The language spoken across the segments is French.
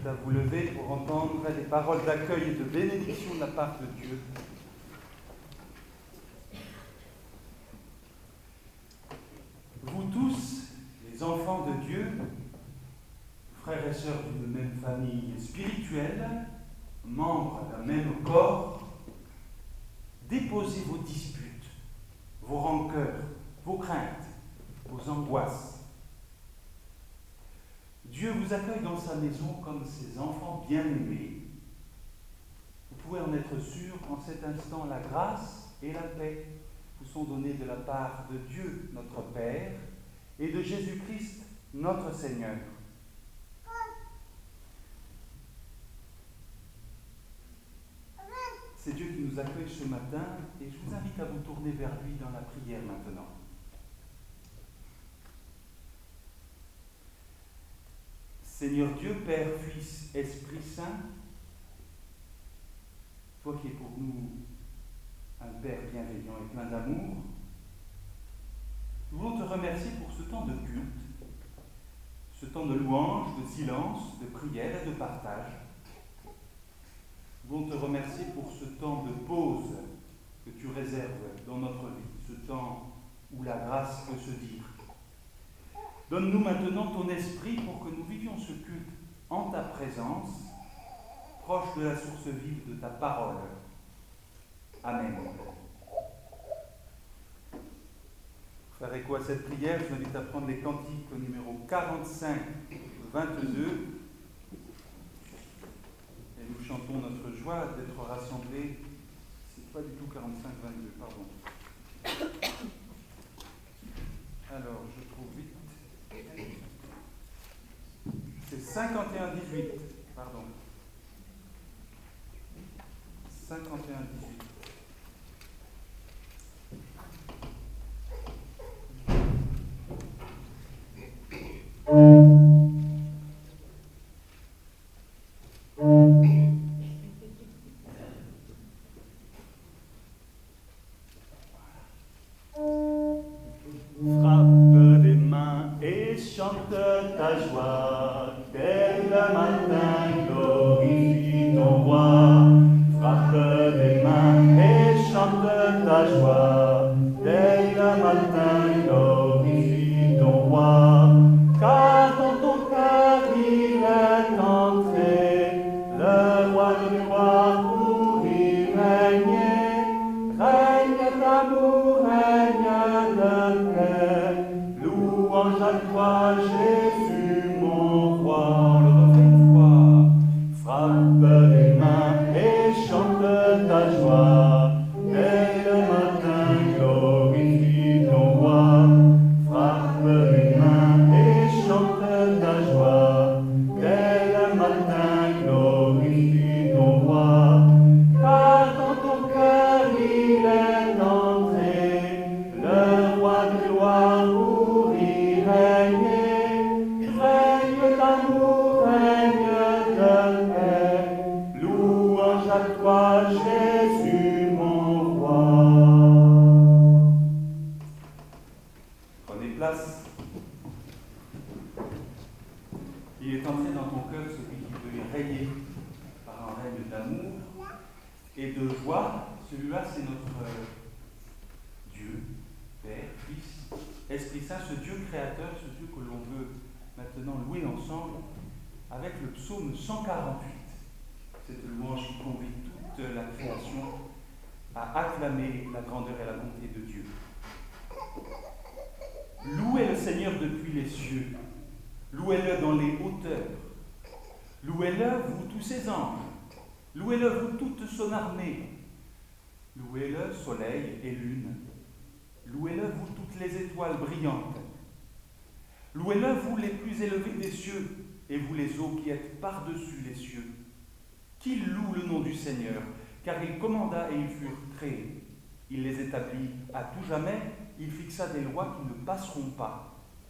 invite à vous lever pour entendre des paroles d'accueil et de bénédiction de la part de Dieu. Vous tous, les enfants de Dieu, frères et sœurs d'une même famille spirituelle, membres d'un même corps, déposez vos disputes, vos rancœurs, vos craintes, vos angoisses. Dieu vous accueille dans sa maison comme ses enfants bien-aimés. Vous pouvez en être sûr, en cet instant, la grâce et la paix vous sont données de la part de Dieu, notre Père, et de Jésus-Christ, notre Seigneur. C'est Dieu qui nous accueille ce matin, et je vous invite à vous tourner vers lui dans la prière maintenant. Seigneur Dieu, Père, Fils, Esprit Saint, toi qui es pour nous un Père bienveillant et plein d'amour, nous voulons te remercier pour ce temps de culte, ce temps de louange, de silence, de prière et de partage. Nous voulons te remercier pour ce temps de pause que tu réserves dans notre vie, ce temps où la grâce peut se dire. Donne-nous maintenant ton esprit pour que nous vivions ce culte en ta présence, proche de la source vive de ta parole. Amen. Pour faire écho à cette prière, je vous invite à prendre les cantiques au numéro 45, 22. Et nous chantons notre joie d'être rassemblés. C'est pas du tout 45, 22, pardon. Alors, je trouve vite. C'est 51, 18, pardon. 51, 18. Louez-le dans les hauteurs. Louez-le, vous tous ses anges. Louez-le, vous toute son armée. Louez-le, soleil et lune. Louez-le, vous toutes les étoiles brillantes. Louez-le, vous les plus élevés des cieux, et vous les eaux qui êtes par-dessus les cieux. Qu'il loue le nom du Seigneur, car il commanda et ils furent créés. Il les établit à tout jamais, il fixa des lois qui ne passeront pas.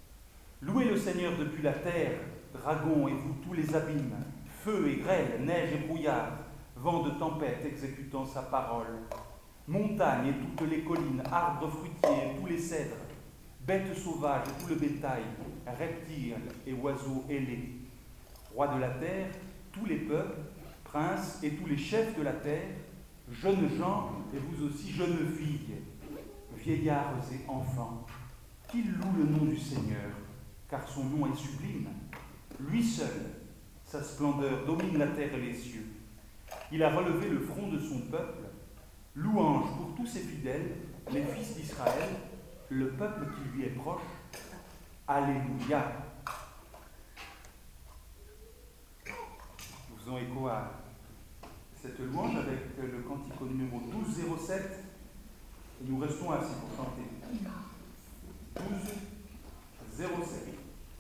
Louez le Seigneur depuis la terre, dragons et vous tous les abîmes, feu et grêle, neige et brouillard, vent de tempête exécutant sa parole, montagnes et toutes les collines, arbres fruitiers et tous les cèdres, bêtes sauvages et tout le bétail, reptiles et oiseaux ailés, roi de la terre, tous les peuples, princes et tous les chefs de la terre, jeunes gens et vous aussi jeunes filles, vieillards et enfants, qu'ils louent le nom du Seigneur, car son nom est sublime. Lui seul, sa splendeur domine la terre et les cieux. Il a relevé le front de son peuple, louange pour tous ses fidèles, les fils d'Israël, le peuple qui lui est proche. Alléluia. Nous faisons écho à cette louange avec le cantico numéro 1207. Et nous restons assis pour chanter. 1207.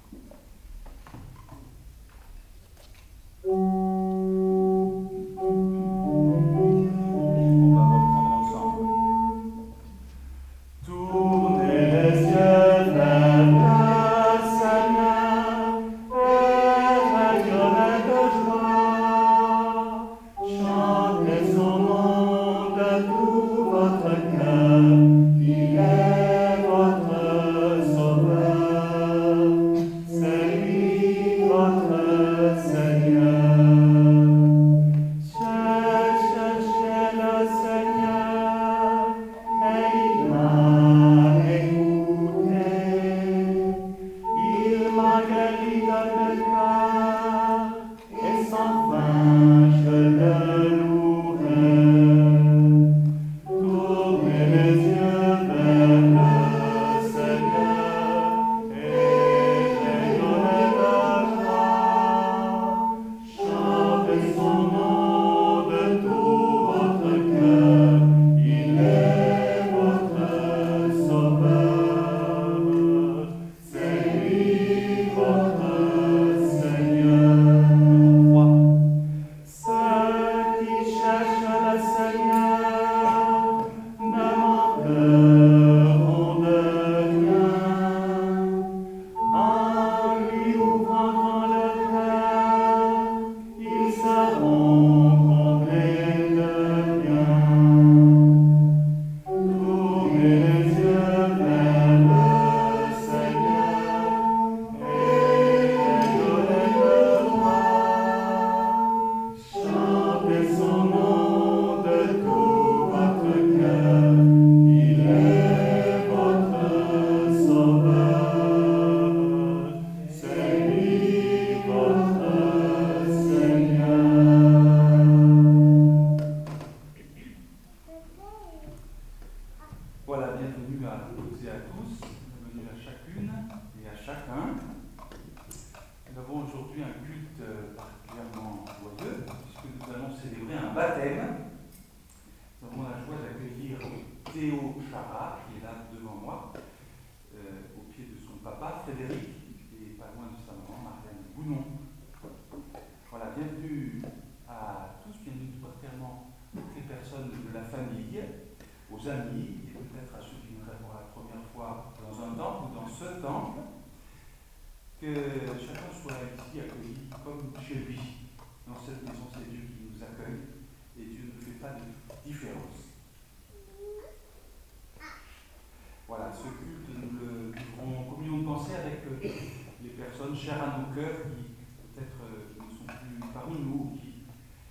Chers à nos cœurs qui peut-être ne sont plus parmi nous, qui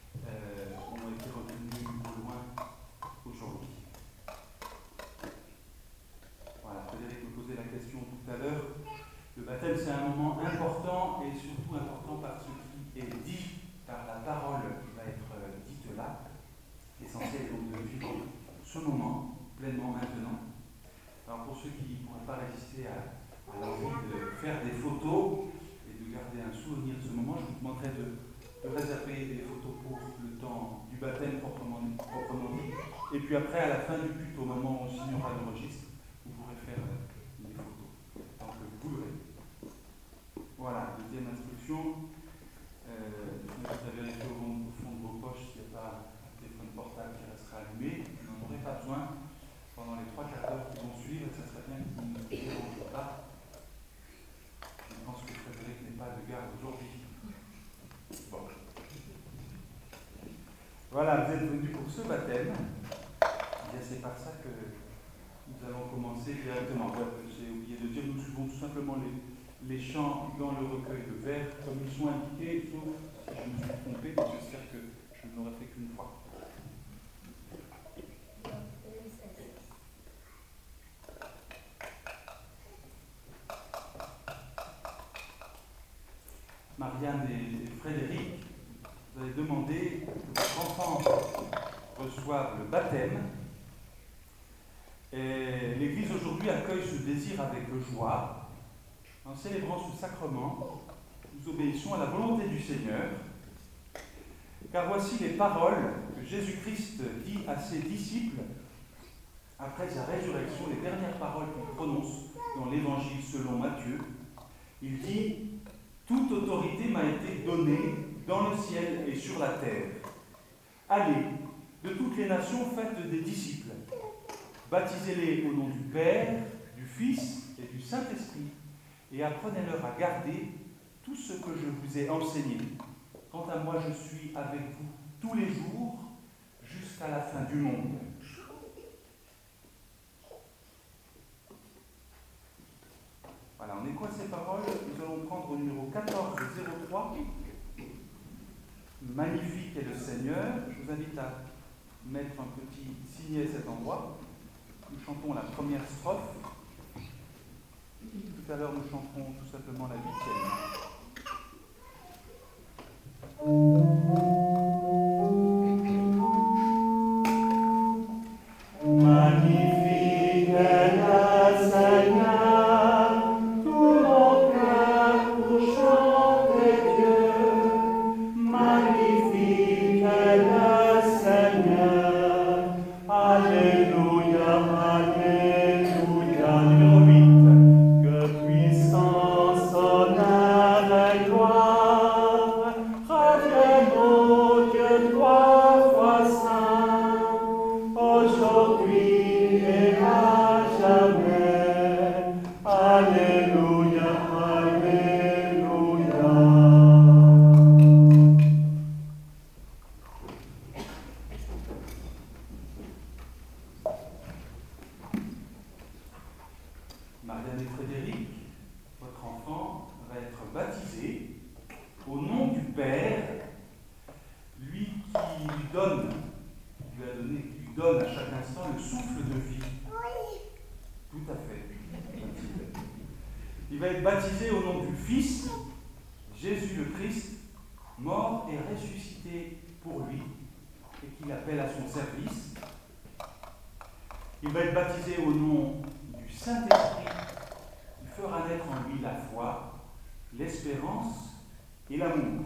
ont été retenus au loin aujourd'hui. Voilà, Frédéric me posait la question tout à l'heure. Le baptême, c'est un moment important et surtout important par ce qui est dit, par la parole qui va être dite là. L'essentiel est donc de vivre ce moment pleinement maintenant. Alors pour ceux qui ne pourraient pas résister à l'envie de faire des photos, garder un souvenir de ce moment, je vous demanderai de réserver les photos pour le temps du baptême proprement dit. Et puis après, à la fin du culte, au moment où on signera le registre, vous pourrez faire des photos, tant que vous voudrez. Voilà, deuxième instruction. Vous avez vérifié au fond de vos poches s'il n'y a pas un téléphone portable qui restera allumé. Vous n'en aurez pas besoin pendant les 3 quarts d'heure qui vont suivre, et ça serait bien que vous ne dérangez pas. Je pense que Frédéric n'est pas de garde aujourd'hui. Bon. Voilà, vous êtes venus pour ce baptême. Et c'est par ça que nous allons commencer directement. Ouais, j'ai oublié de dire, nous suivons tout simplement les chants dans le recueil de vers comme ils sont indiqués, sauf si je me suis trompé, mais j'espère que je ne l'aurais fait qu'une fois. Marianne et Frédéric, vous avez demandé que votre enfant reçoive le baptême. Et l'Église aujourd'hui accueille ce désir avec joie. En célébrant ce sacrement, nous obéissons à la volonté du Seigneur. Car voici les paroles que Jésus-Christ dit à ses disciples après sa résurrection, les dernières paroles qu'il prononce dans l'Évangile selon Matthieu. Il dit « Toute autorité m'a été donnée dans le ciel et sur la terre. Allez, de toutes les nations, faites des disciples. Baptisez-les au nom du Père, du Fils et du Saint-Esprit, et apprenez-leur à garder tout ce que je vous ai enseigné. Quant à moi, je suis avec vous tous les jours jusqu'à la fin du monde. » Voilà, en écho à ces paroles, nous allons prendre au numéro 1403. Magnifique est le Seigneur. Je vous invite à mettre un petit signet à cet endroit. Nous chantons la première strophe. Tout à l'heure, nous chanterons tout simplement la 8e. Magnifique est le Seigneur, tout mon cœur pour chanter Dieu. Magnifique est le Seigneur, Alléluia, Alléluia. Numéro 8. Que puissance, honneur et gloire reviennent au Dieu trois fois saint, aujourd'hui et à jamais. Alléluia, Alléluia. Marianne et Frédéric, votre enfant va être baptisé au nom du Père, lui qui lui donne, qui lui donne à chaque instant le souffle de vie. Tout à fait. Il va être baptisé au nom du Fils, Jésus le Christ, mort et ressuscité pour lui, et qu'il appelle à son service. Il va être baptisé au nom du Saint-Esprit, qui fera naître en lui la foi, l'espérance et l'amour.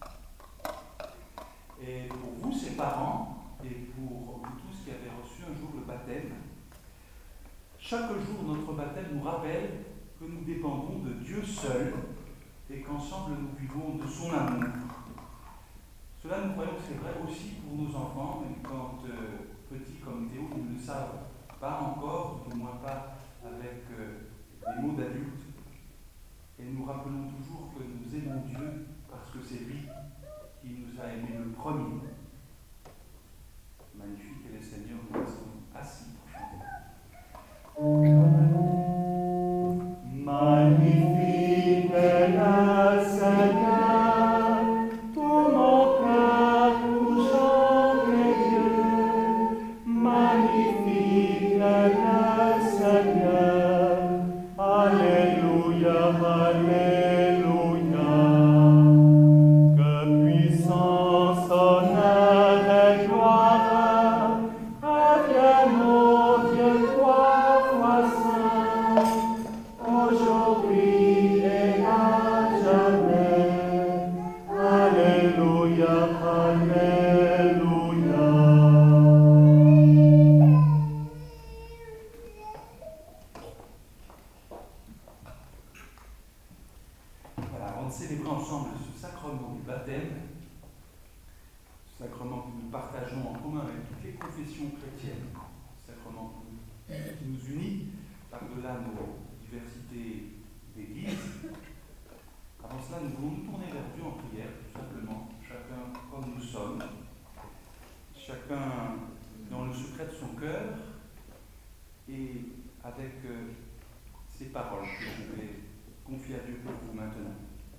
Et pour vous, ses parents, et pour vous tous qui avez reçu un jour le baptême, chaque jour notre baptême nous rappelle que nous dépendons de Dieu seul et qu'ensemble nous vivons de son amour. Cela, nous croyons que c'est vrai aussi pour nos enfants, même quand petits comme Théo, ils ne le savent pas encore, du moins pas avec les mots d'adultes. Et nous rappelons toujours que nous aimons Dieu parce que c'est lui qui nous a aimés le premier. Magnifique est le Seigneur, nous restons assis pour chanter. Magnifique est le Seigneur, tout mon cœur pour chanter Dieu. Magnifique est le Seigneur, Alléluia, Alléluia. Que puissance, honneur et gloire reviennent au Dieu trois fois saint, aujourd'hui et à jamais. Alléluia, Alléluia. Voilà, avant de célébrer ensemble ce sacrement du baptême, ce sacrement que nous partageons en commun avec toutes les confessions chrétiennes, ce sacrement qui nous unit par-delà nos diversités d'églises. Avant cela, nous voulons nous tourner vers Dieu en prière, tout simplement, chacun comme nous sommes, chacun dans le secret de son cœur et avec ces paroles que je vais confie à Dieu pour vous maintenant.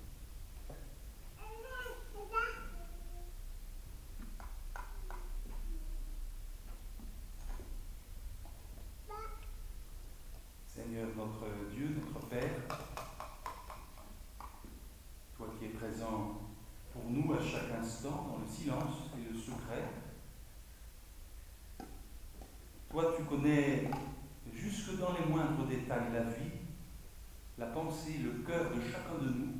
Seigneur notre Dieu, notre Père, toi qui es présent pour nous à chaque instant, dans le silence et le secret, toi tu connais jusque dans les moindres détails la vie, la pensée, le cœur de chacun de nous.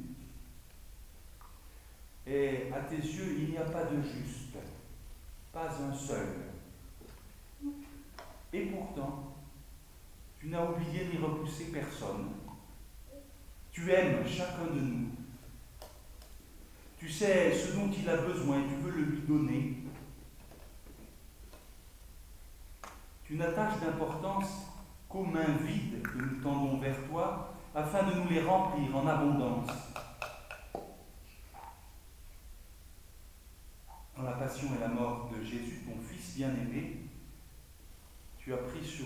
Et à tes yeux, il n'y a pas de juste, pas un seul. Et pourtant, tu n'as oublié ni repoussé personne. Tu aimes chacun de nous. Tu sais ce dont il a besoin et tu veux le lui donner. Tu n'attaches d'importance qu'aux mains vides que nous tendons vers toi afin de nous les remplir en abondance. Dans la passion et la mort de Jésus, ton Fils bien-aimé, tu as pris sur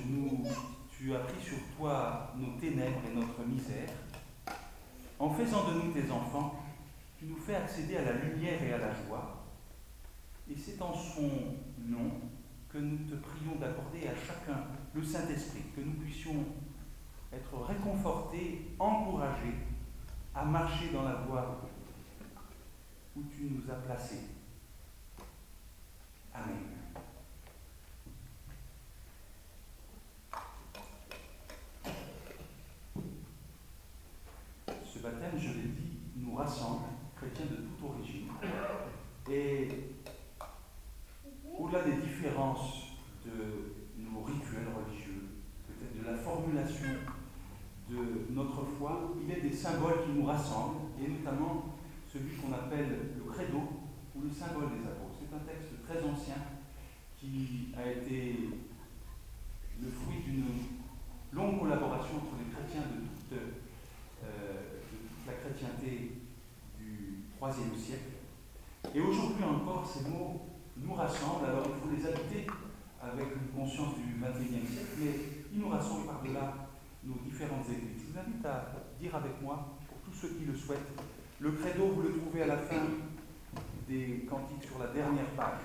toi nos ténèbres et notre misère. En faisant de nous tes enfants, tu nous fais accéder à la lumière et à la joie. Et c'est en son nom que nous te prions d'accorder à chacun le Saint-Esprit, que nous puissions être réconfortés, encouragés à marcher dans la voie où tu nous as placés. Amen. Ce baptême, je l'ai dit, nous rassemble, chrétiens de toute origine, et au-delà des différences de nos rituels religieux, peut-être de la formulation de notre foi, il est des symboles qui nous rassemblent, et notamment celui qu'on appelle le credo ou le symbole des apôtres. C'est un texte très ancien qui a été le fruit d'une longue collaboration entre les chrétiens de toute la chrétienté du IIIe siècle. Et aujourd'hui encore, ces mots nous rassemblent. Alors il faut les habiter avec une conscience du XXIe siècle, mais ils nous rassemblent par-delà nos différentes églises. Je vous invite à dire avec moi, pour tous ceux qui le souhaitent, le credo, vous le trouvez à la fin des cantiques sur la dernière page.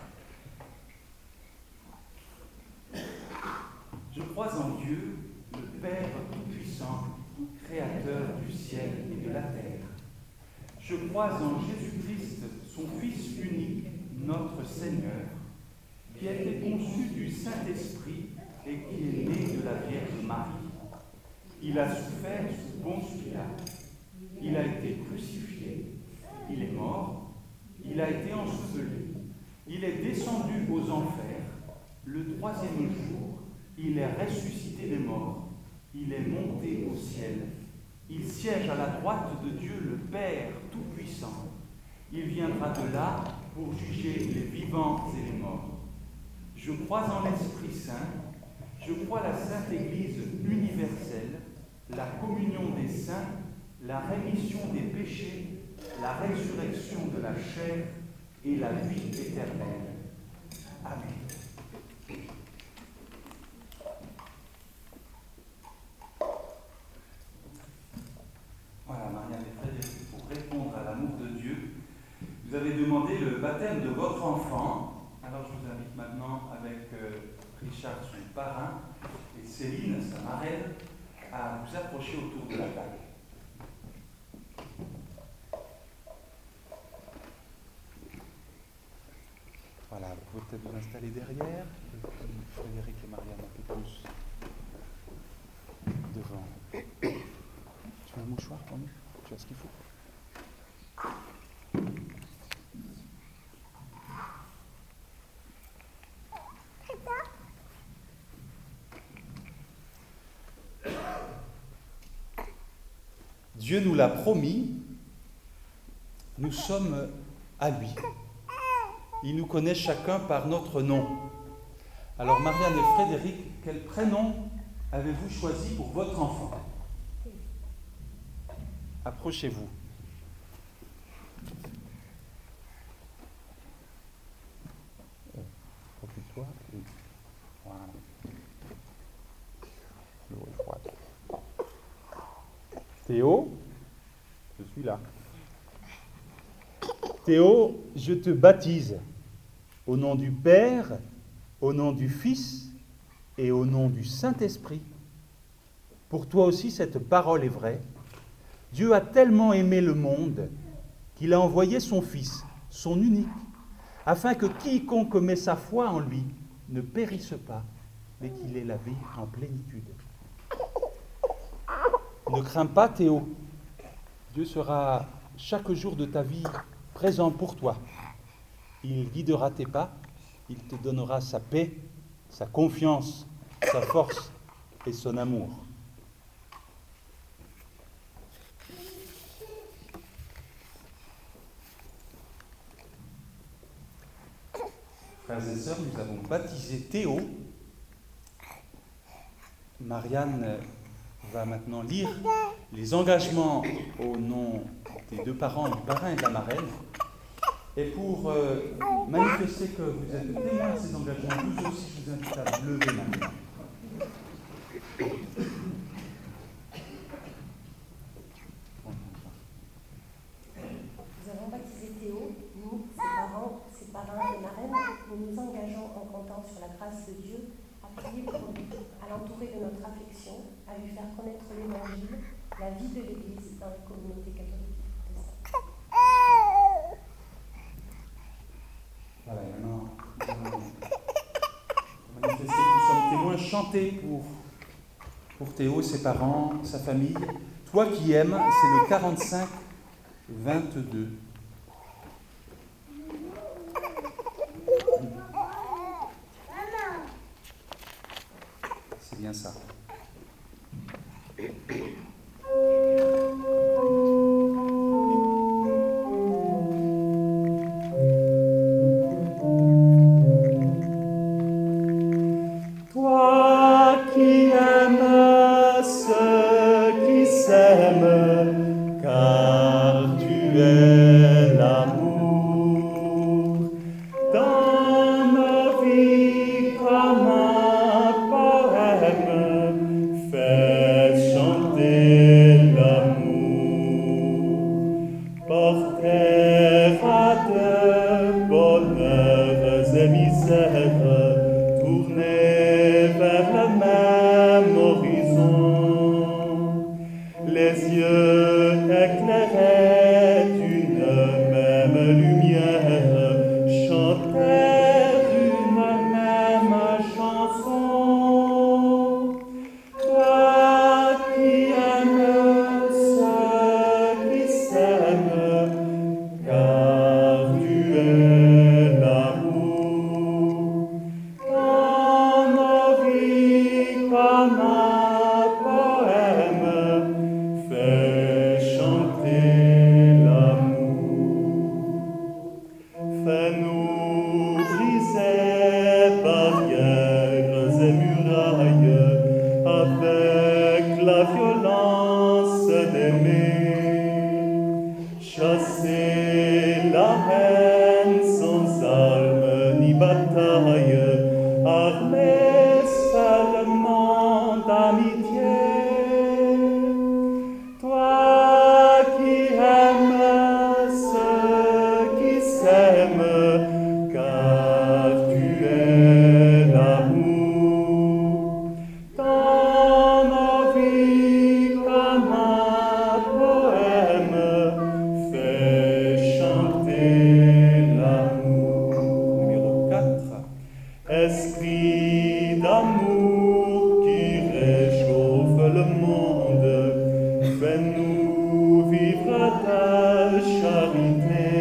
Je crois en Dieu, le Père Tout-Puissant, Créateur du ciel et de la terre. Je crois en Jésus-Christ, son Fils unique, notre Seigneur, qui a été conçu du Saint-Esprit et qui est né de la Vierge Marie. Il a souffert sous Ponce Pilate. Il a été crucifié. Il est mort. Il a été enseveli. Il est descendu aux enfers. Le troisième jour, il est ressuscité des morts. Il est monté au ciel. Il siège à la droite de Dieu le Père Tout-Puissant. Il viendra de là pour juger les vivants et les morts. Je crois en l'Esprit Saint. Je crois la Sainte Église universelle, la communion des saints, la rémission des péchés, la résurrection de la chair et la vie éternelle. Amen. Voilà, Marianne et Frédéric, pour répondre à l'amour de Dieu, vous avez demandé le baptême de votre enfant. Alors je vous invite maintenant, avec Richard, son parrain, et Céline, sa marraine, à vous approcher autour de la table. Voilà, vous pouvez peut-être vous installer derrière. Frédéric et Marianne un peu plus devant. Tu as un mouchoir pour nous? Tu as ce qu'il faut? Dieu nous l'a promis, nous sommes à lui. Il nous connaît chacun par notre nom. Alors Marianne et Frédéric, quel prénom avez-vous choisi pour votre enfant? Approchez-vous. Occupe-toi. Voilà. L'eau est froide. Théo, Je suis là. Théo, je te baptise au nom du Père, au nom du Fils et au nom du Saint-Esprit. Pour toi aussi, cette parole est vraie. Dieu a tellement aimé le monde qu'il a envoyé son Fils, son unique, afin que quiconque met sa foi en lui ne périsse pas, mais qu'il ait la vie en plénitude. Ne crains pas, Théo. Dieu sera chaque jour de ta vie présent pour toi. Il guidera tes pas, il te donnera sa paix, sa confiance, sa force et son amour. Frères et sœurs, nous avons baptisé Théo. Marianne va maintenant lire les engagements au nom des deux parents, du parrain et de la marraine. Et pour manifester que vous êtes témoins de ces engagements, vous aussi, je vous invite à vous lever maintenant. Nous avons baptisé Théo, nous, ses parents, ses parrains et marraines. Nous nous engageons en comptant sur la grâce de Dieu à prier pour lui, à l'entourer de notre affection, à lui faire connaître l'Évangile, la vie de l'Église dans la communauté catholique et protestante. Voilà, maintenant, nous allons manifester que nous sommes témoins, chanter pour Théo, ses parents, sa famille. Toi qui aimes, c'est le 45-22. C'est bien ça. Toi qui aimes ceux qui s'aiment, car tu es l'amour, dans nos vies comme un poème, fais chanter l'amour, portera de bonheurs et misères, tournés vers le même horizon, les yeux éclairés d'une même lumière, chantèrent une même chanson. Toi qui aimes ceux qui s'aiment, car tu es l'amour, dans nos vies comme un poème, fais chanter l'amour. Fais-nous briser barrières et murailles avec la violence d'aimer, chasser la haine sans armes ni bataille, armés seulement d'amitié. Toi qui aimes ceux qui s'aiment, car tu es l'amour, dans nos vies comme un poème, fais chanter l'amour. Numéro 4. Esprit d'amour qui réchauffe le monde, fais-nous vivre ta charité.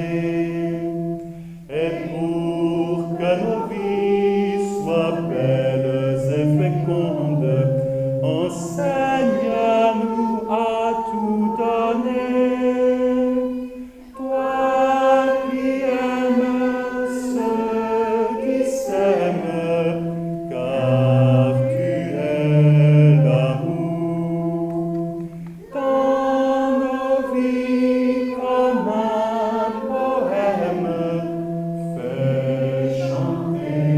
Et pour que nos vies soient belles et fécondes, enseigne-nous à tout donner. Toi qui aimes ceux qui s'aiment, car tu es l'amour, dans nos vies comme un poème, fais chanter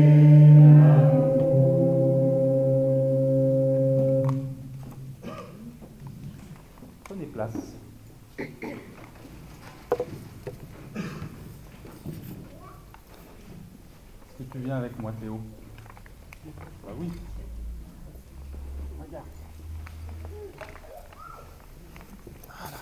l'amour. Prenez place. Est-ce que tu viens avec moi, Théo? Bah oui. Regarde. Voilà.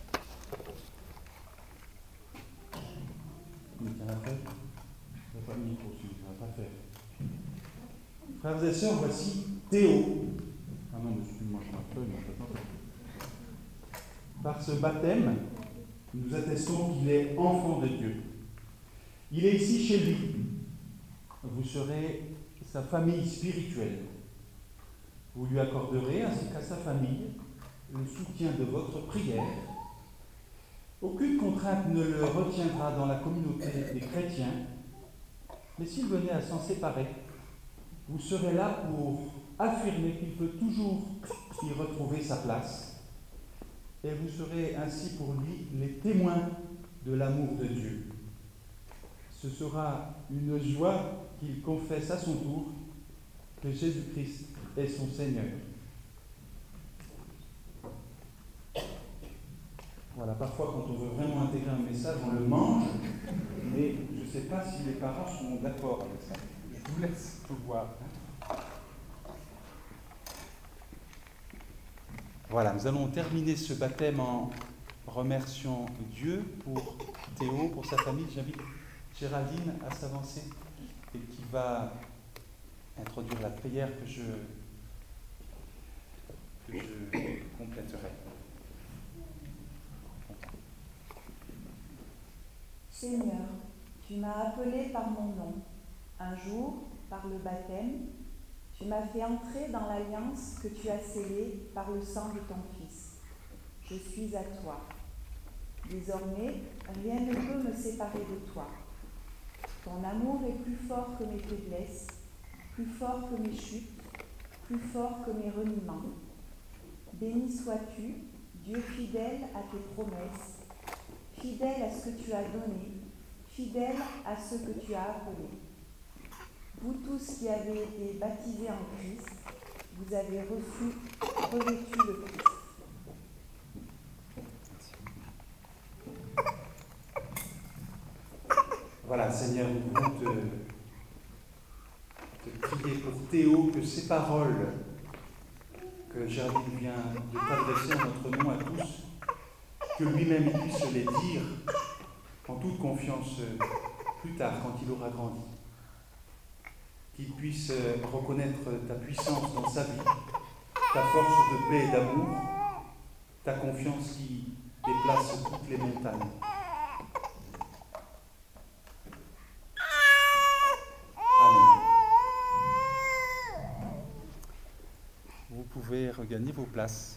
Mais tu as fait? Tu n'as pas mis le micro dessus, tu n'as pas fait. Frères et sœurs, voici Théo. Ah non, mais tu manges ma feuille, mais par ce baptême, nous attestons qu'il est enfant de Dieu. Il est ici chez lui. Vous serez sa famille spirituelle. Vous lui accorderez, ainsi qu'à sa famille, le soutien de votre prière. Aucune contrainte ne le retiendra dans la communauté des chrétiens, mais s'il venait à s'en séparer, vous serez là pour affirmer qu'il peut toujours y retrouver sa place, et vous serez ainsi pour lui les témoins de l'amour de Dieu. Ce sera une joie qu'il confesse à son tour que Jésus-Christ est son Seigneur. Voilà, parfois quand on veut vraiment intégrer un message, on le mange, mais je ne sais pas si les parents sont d'accord avec ça. Je vous laisse tout voir. Voilà, nous allons terminer ce baptême en remerciant Dieu pour Théo, pour sa famille. J'invite Géraldine à s'avancer et qui va introduire la prière que je compléterai. Seigneur, tu m'as appelé par mon nom. Un jour, par le baptême, tu m'as fait entrer dans l'alliance que tu as scellée par le sang de ton Fils. Je suis à toi. Désormais, rien ne peut me séparer de toi. Ton amour est plus fort que mes faiblesses, plus fort que mes chutes, plus fort que mes reniements. Béni sois-tu, Dieu fidèle à tes promesses, fidèle à ce que tu as donné, fidèle à ce que tu as appelé. Vous tous qui avez été baptisés en Christ, vous avez revêtu le Christ. Voilà, Seigneur, nous voulons te prier pour Théo, que ces paroles que Géraldine vient de t'adresser en notre nom à tous, que lui-même puisse les dire en toute confiance plus tard, quand il aura grandi. Qu'il puisse reconnaître ta puissance dans sa vie, ta force de paix et d'amour, ta confiance qui déplace toutes les montagnes. Amen. Vous pouvez regagner vos places.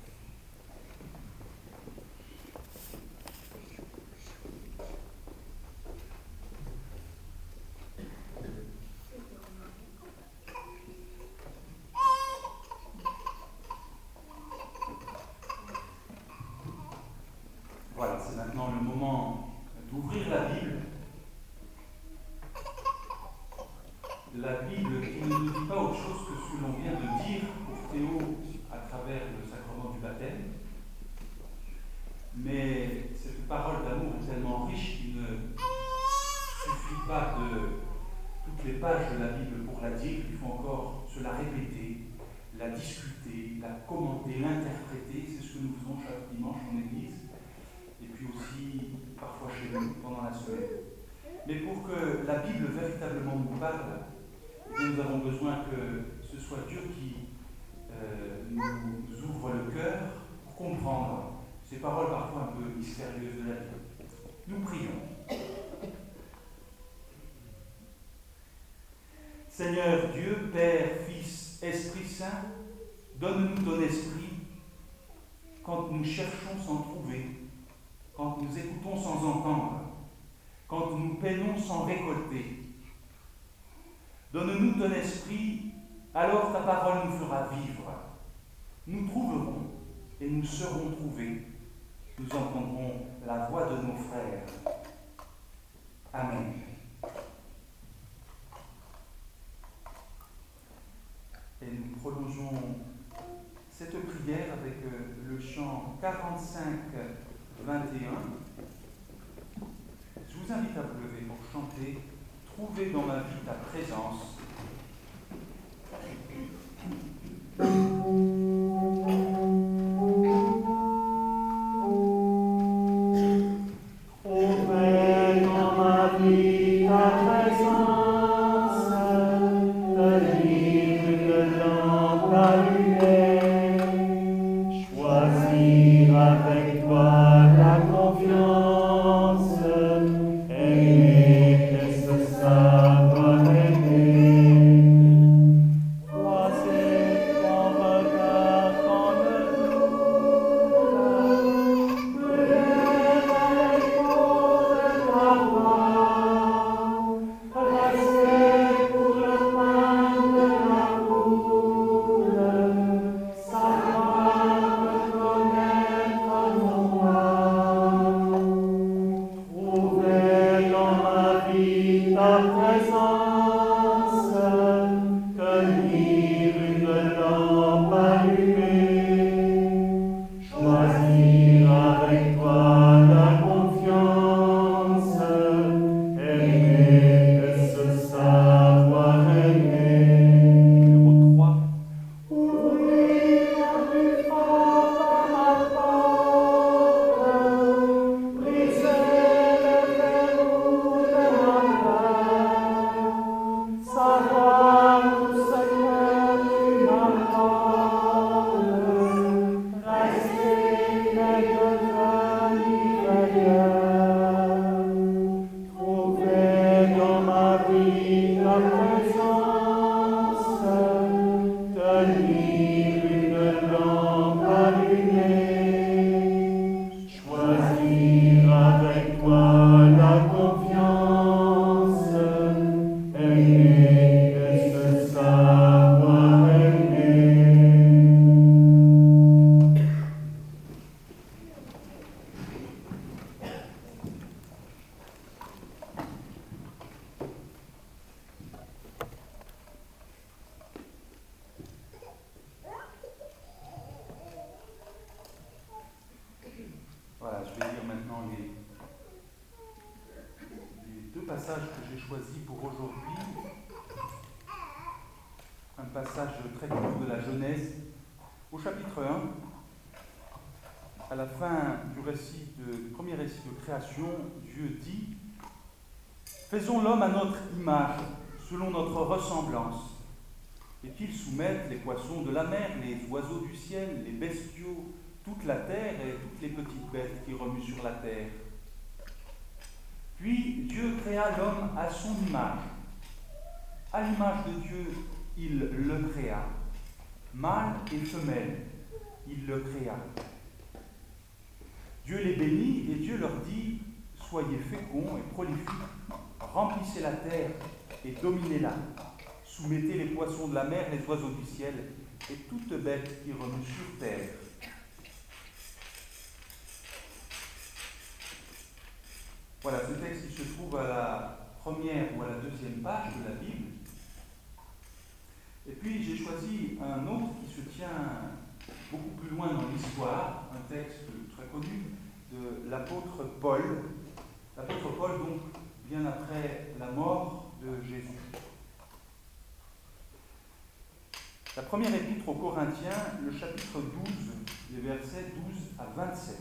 Voilà, c'est maintenant le moment d'ouvrir la Bible. La Bible qui ne nous dit pas autre chose que ce que l'on vient de dire pour Théo à travers le sacrement du baptême. Mais cette parole d'amour est tellement riche qu'il ne suffit pas de toutes les pages de la Bible pour la dire. Il faut encore se la répéter, la discuter, la commenter, l'interpréter. C'est ce que nous faisons chaque dimanche en Église. Et puis aussi parfois chez nous pendant la semaine. Mais pour que la Bible véritablement nous parle, nous avons besoin que ce soit Dieu qui nous ouvre le cœur pour comprendre ces paroles parfois un peu mystérieuses de la Bible. Nous prions. Seigneur Dieu, Père, Fils, Esprit Saint, donne-nous ton esprit quand nous cherchons sans trouver, quand nous écoutons sans entendre, quand nous peinons sans récolter. Donne-nous ton esprit, alors ta parole nous fera vivre. Nous trouverons et nous serons trouvés. Nous entendrons la voix de nos frères. Amen. Et nous prolongeons cette prière avec le chant 45 21. Je vous invite à vous lever pour chanter « Trouver dans ma vie ta présence ». Voilà, je vais lire maintenant les deux passages que j'ai choisis pour aujourd'hui. Un passage très court de la Genèse. Au chapitre 1, à la fin du premier récit de création, Dieu dit « Faisons l'homme à notre image, selon notre ressemblance, et qu'il soumette les poissons de la mer, les oiseaux du ciel, les bestiaux, toute la terre et toutes les petites bêtes qui remuent sur la terre. Puis Dieu créa l'homme à son image. À l'image de Dieu, il le créa. Mâle et femelle, il le créa. Dieu les bénit et Dieu leur dit « Soyez féconds et prolifiques, remplissez la terre et dominez-la. Soumettez les poissons de la mer, les oiseaux du ciel et toute bête qui remue sur terre. » Voilà, ce texte il se trouve à la première ou à la deuxième page de la Bible. Et puis j'ai choisi un autre qui se tient beaucoup plus loin dans l'histoire, un texte très connu de l'apôtre Paul. L'apôtre Paul, donc, bien après la mort de Jésus. La première épître aux Corinthiens, le chapitre 12, les versets 12 à 27.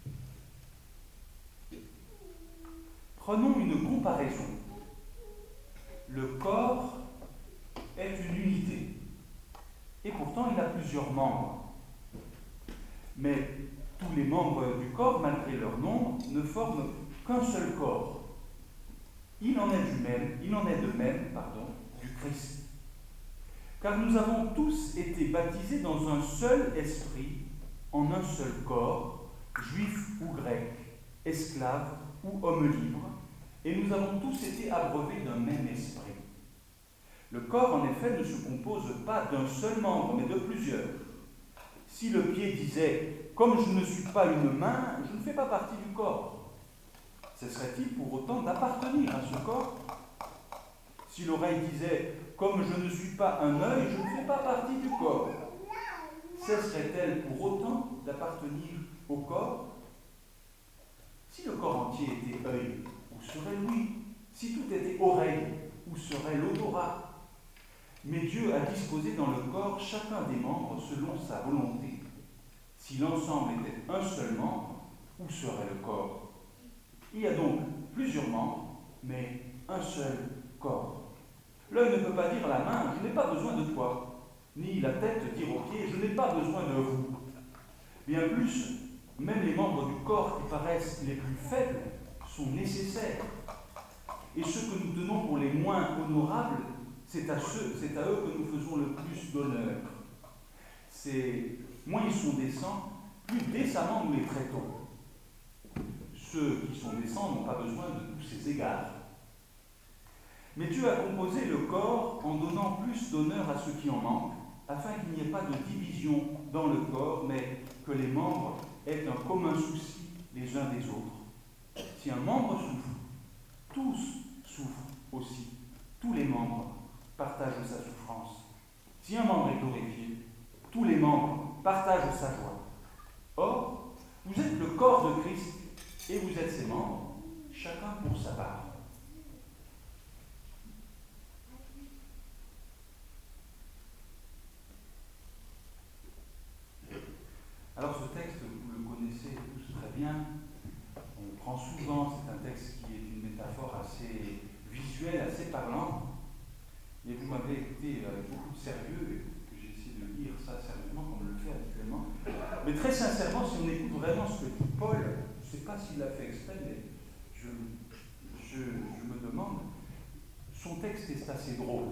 Prenons une comparaison. Le corps est une unité, et pourtant il a plusieurs membres. Mais tous les membres du corps, malgré leur nombre, ne forment qu'un seul corps. Il en est de même, du Christ. Car nous avons tous été baptisés dans un seul esprit, en un seul corps, juifs ou grecs, esclaves ou hommes libres, et nous avons tous été abreuvés d'un même esprit. Le corps, en effet, ne se compose pas d'un seul membre, mais de plusieurs. Si le pied disait « Comme je ne suis pas une main, je ne fais pas partie du corps », cesserait-il pour autant d'appartenir à ce corps ? Si l'oreille disait « Comme je ne suis pas un œil, je ne fais pas partie du corps », cesserait-elle pour autant d'appartenir au corps ? serait l'odorat. Mais Dieu a disposé dans le corps chacun des membres selon sa volonté. Si l'ensemble était un seul membre, où serait le corps? Il y a donc plusieurs membres, mais un seul corps. L'œil ne peut pas dire à la main, je n'ai pas besoin de toi, ni la tête dire aux pieds, je n'ai pas besoin de vous. Bien plus, même les membres du corps qui paraissent les plus faibles sont nécessaires. Et ceux que nous tenons pour les moins honorables, c'est à eux que nous faisons le plus d'honneur. Moins ils sont décents, plus décemment nous les traitons. Ceux qui sont décents n'ont pas besoin de tous ces égards. Mais Dieu a composé le corps en donnant plus d'honneur à ceux qui en manquent, afin qu'il n'y ait pas de division dans le corps, mais que les membres aient un commun souci les uns des autres. Si un membre souffre, tous souffrent aussi. Tous les membres partagent sa souffrance. Si un membre est glorifié, tous les membres partagent sa joie. Or, vous êtes le corps de Christ et vous êtes ses membres, chacun pour sa part. Alors ce texte, vous le connaissez tous très bien, on le prend souvent, c'est un texte qui est une métaphore assez visuelle, assez parlante, mais vous m'avez écouté avec beaucoup de sérieux, et j'ai essayé de lire ça sérieusement comme on le fait habituellement. Mais très sincèrement, si on écoute vraiment ce que dit Paul, je ne sais pas s'il l'a fait exprès, mais je me demande, son texte est assez drôle.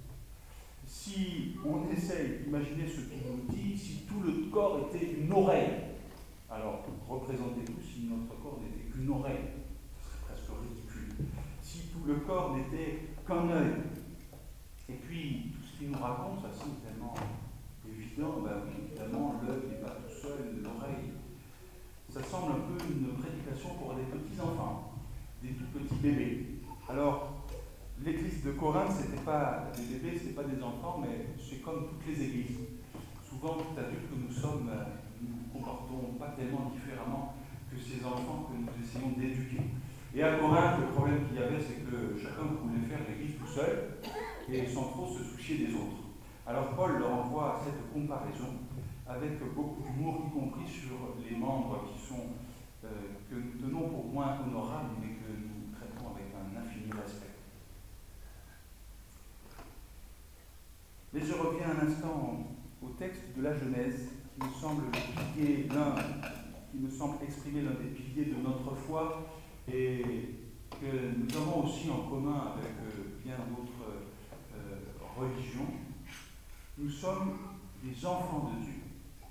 Si on essaye d'imaginer ce qu'il nous dit, si tout le corps était une oreille, alors représentez-vous si notre corps n'était qu'une oreille, ce serait presque ridicule. Si tout le corps n'était qu'un œil, et puis tout ce qu'il nous raconte, ça semble tellement évident, oui, évidemment, l'œil n'est pas tout seul, l'oreille. Ça semble un peu une prédication pour des petits enfants, des tout petits bébés. Alors, l'église de Corinthe, ce n'était pas des bébés, ce n'était pas des enfants, mais c'est comme toutes les églises. Souvent, tout adulte que nous sommes, nous nous comportons pas tellement différemment que ces enfants que nous essayons d'éduquer. Et à Corinthe, le problème qu'il y avait, c'est que chacun voulait faire l'église tout seul et sans trop se soucier des autres. Alors Paul leur envoie cette comparaison avec beaucoup d'humour, y compris sur les membres qui sont, que nous tenons pour moins honorables, mais que nous traitons avec un infini respect. Mais je reviens un instant au texte de la Genèse, qui me semble exprimer l'un des piliers de notre foi et que nous avons aussi en commun avec bien d'autres religions. Nous sommes des enfants de Dieu.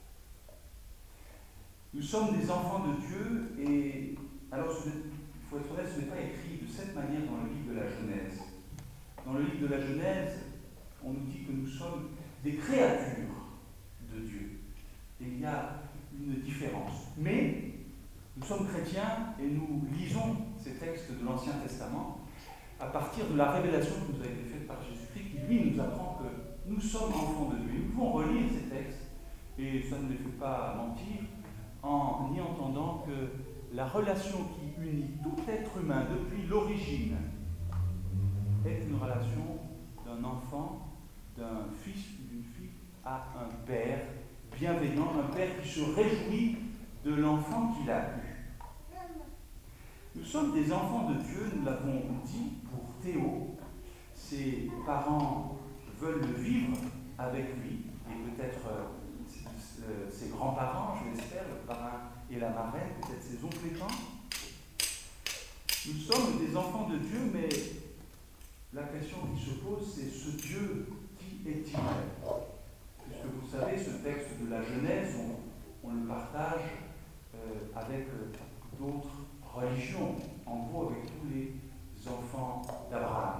Nous sommes des enfants de Dieu et alors il faut être honnête, ce n'est pas écrit de cette manière dans le livre de la Genèse. Dans le livre de la Genèse, on nous dit que nous sommes des créatures de Dieu. Et il y a une différence. Mais nous sommes chrétiens et nous lisons ces textes de l'Ancien Testament à partir de la révélation qui nous a été faite par Jésus-Christ, qui lui nous apprend que nous sommes enfants de Dieu. Nous pouvons relire ces textes et ça ne les fait pas mentir en y entendant que la relation qui unit tout être humain depuis l'origine est une relation d'un enfant, d'un fils ou d'une fille à un père bienveillant, un père qui se réjouit de l'enfant qu'il a eu. Nous sommes des enfants de Dieu, nous l'avons dit pour Théo. Ses parents veulent le vivre avec lui, et peut-être ses grands-parents, je l'espère, le parrain et la marraine, peut-être ses oncles et tantes. Nous sommes des enfants de Dieu, mais la question qui se pose, c'est ce Dieu, qui est-il? Puisque vous savez, ce texte de la Genèse, on le partage avec d'autres religions, en gros avec tous les enfants d'Abraham.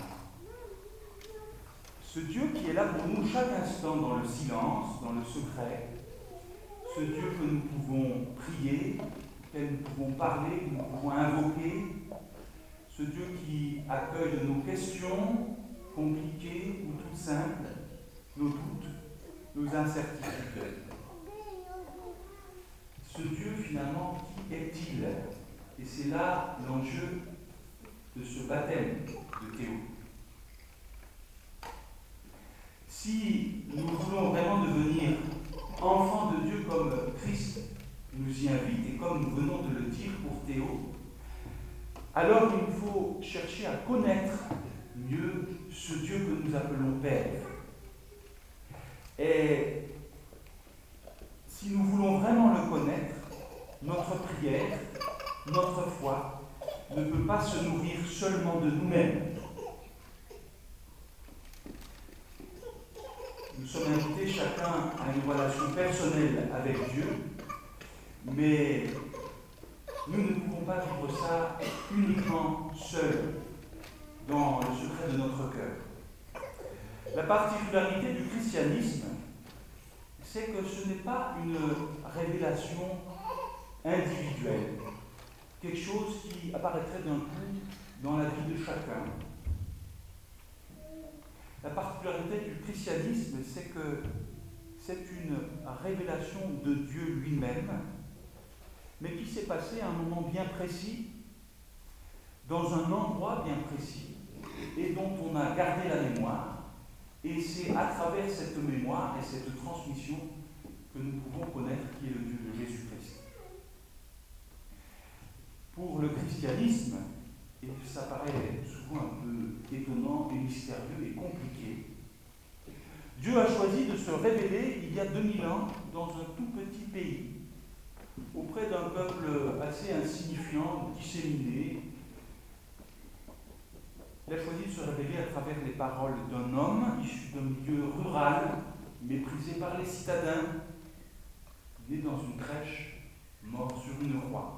Ce Dieu qui est là pour nous chaque instant dans le silence, dans le secret, ce Dieu que nous pouvons prier, auquel nous pouvons parler, que nous pouvons invoquer, ce Dieu qui accueille de nos questions compliquées ou toutes simples, nos doutes, nos incertitudes. Ce Dieu, finalement, qui est-il? Et c'est là l'enjeu de ce baptême de Théo. Si nous voulons vraiment devenir enfants de Dieu comme Christ nous y invite et comme nous venons de le dire pour Théo, alors il nous faut chercher à connaître mieux ce Dieu que nous appelons Père. Et si nous voulons vraiment le connaître, notre prière, notre foi ne peut pas se nourrir seulement de nous-mêmes. Nous sommes invités chacun à une relation personnelle avec Dieu, mais nous ne pouvons pas vivre ça uniquement seuls, dans le secret de notre cœur. La particularité du christianisme, c'est que ce n'est pas une révélation individuelle, quelque chose qui apparaîtrait d'un coup dans la vie de chacun. La particularité du christianisme, c'est que c'est une révélation de Dieu lui-même, mais qui s'est passée à un moment bien précis, dans un endroit bien précis, et dont on a gardé la mémoire, et c'est à travers cette mémoire et cette transmission que nous pouvons connaître qui est le Dieu de Jésus-Christ. Pour le christianisme, et ça paraît souvent un peu étonnant et mystérieux et compliqué, Dieu a choisi de se révéler il y a 2000 ans dans un tout petit pays, auprès d'un peuple assez insignifiant, disséminé. Il a choisi de se révéler à travers les paroles d'un homme issu d'un milieu rural, méprisé par les citadins, né dans une crèche, mort sur une croix.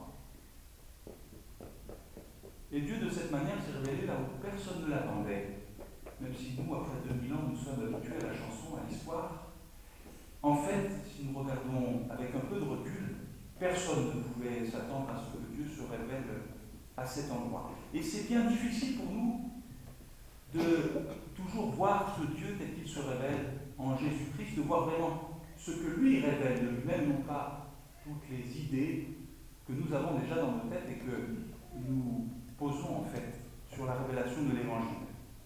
Et Dieu, de cette manière, s'est révélé là où personne ne l'attendait. Même si nous, après 2000 ans, nous sommes habitués à la chanson, à l'histoire. En fait, si nous regardons avec un peu de recul, personne ne pouvait s'attendre à ce que Dieu se révèle à cet endroit. Et c'est bien difficile pour nous de toujours voir ce Dieu tel qu'il se révèle en Jésus-Christ, de voir vraiment ce que lui révèle de lui-même, non pas toutes les idées que nous avons déjà dans nos têtes et que nous posons en fait sur la révélation de l'Évangile.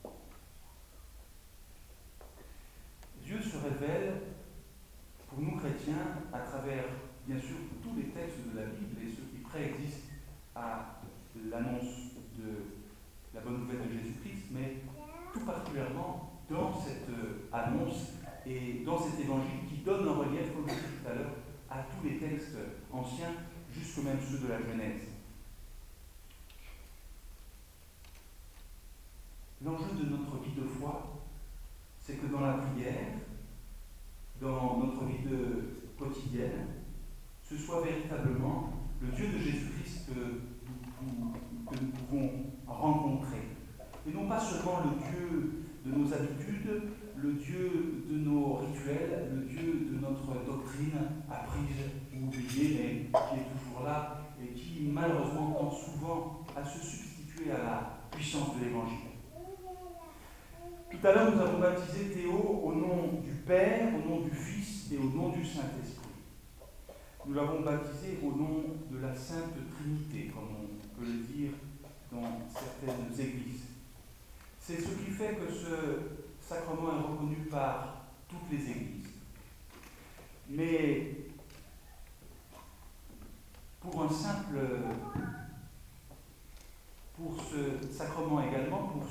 Dieu se révèle pour nous chrétiens à travers, bien sûr, tous les textes de la Bible et ceux qui préexistent à l'annonce de la bonne nouvelle de Jésus-Christ, mais tout particulièrement dans cette annonce et dans cet évangile qui donne un relief, comme je disais tout à l'heure, à tous les textes anciens, jusque même ceux de la Genèse. L'enjeu de notre vie de foi, c'est que dans la prière, dans notre vie quotidienne, ce soit véritablement le Dieu de Jésus-Christ que nous pouvons rencontrer. Et non pas seulement le Dieu de nos habitudes, le Dieu de nos rituels, le Dieu de notre doctrine apprise ou oubliée, mais qui est toujours là et qui malheureusement tend souvent à se substituer à la puissance de l'Évangile. Tout à l'heure, nous avons baptisé Théo au nom du Père, au nom du Fils et au nom du Saint-Esprit. Nous l'avons baptisé au nom de la Sainte Trinité, comme on peut le dire dans certaines églises. C'est ce qui fait que ce sacrement est reconnu par toutes les églises. Mais pour ce sacrement également, pour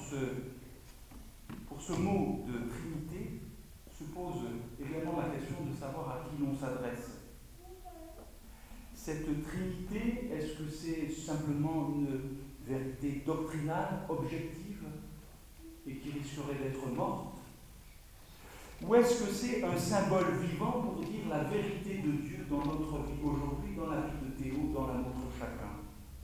ce mot de Trinité, se pose également la question de savoir à qui l'on s'adresse. Cette Trinité, est-ce que c'est simplement une vérité doctrinale, objective, et qui risquerait d'être morte? Ou est-ce que c'est un symbole vivant pour dire la vérité de Dieu dans notre vie aujourd'hui, dans la vie de Théo, dans la nôtre chacun?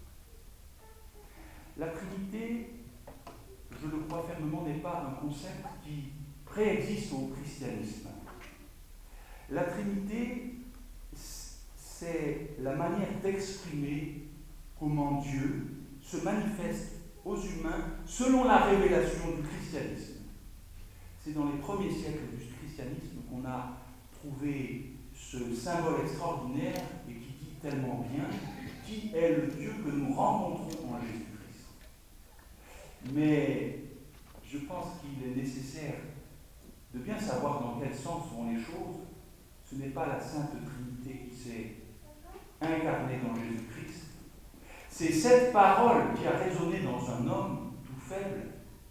La Trinité, je le crois fermement, n'est pas un concept qui préexiste au christianisme. La Trinité, c'est la manière d'exprimer comment Dieu se manifeste aux humains selon la révélation du christianisme. C'est dans les premiers siècles du christianisme qu'on a trouvé ce symbole extraordinaire et qui dit tellement bien qui est le Dieu que nous rencontrons en Jésus-Christ. Mais je pense qu'il est nécessaire de bien savoir dans quel sens vont les choses, ce n'est pas la Sainte Trinité qui s'est incarnée dans Jésus-Christ. C'est cette parole qui a résonné dans un homme tout faible,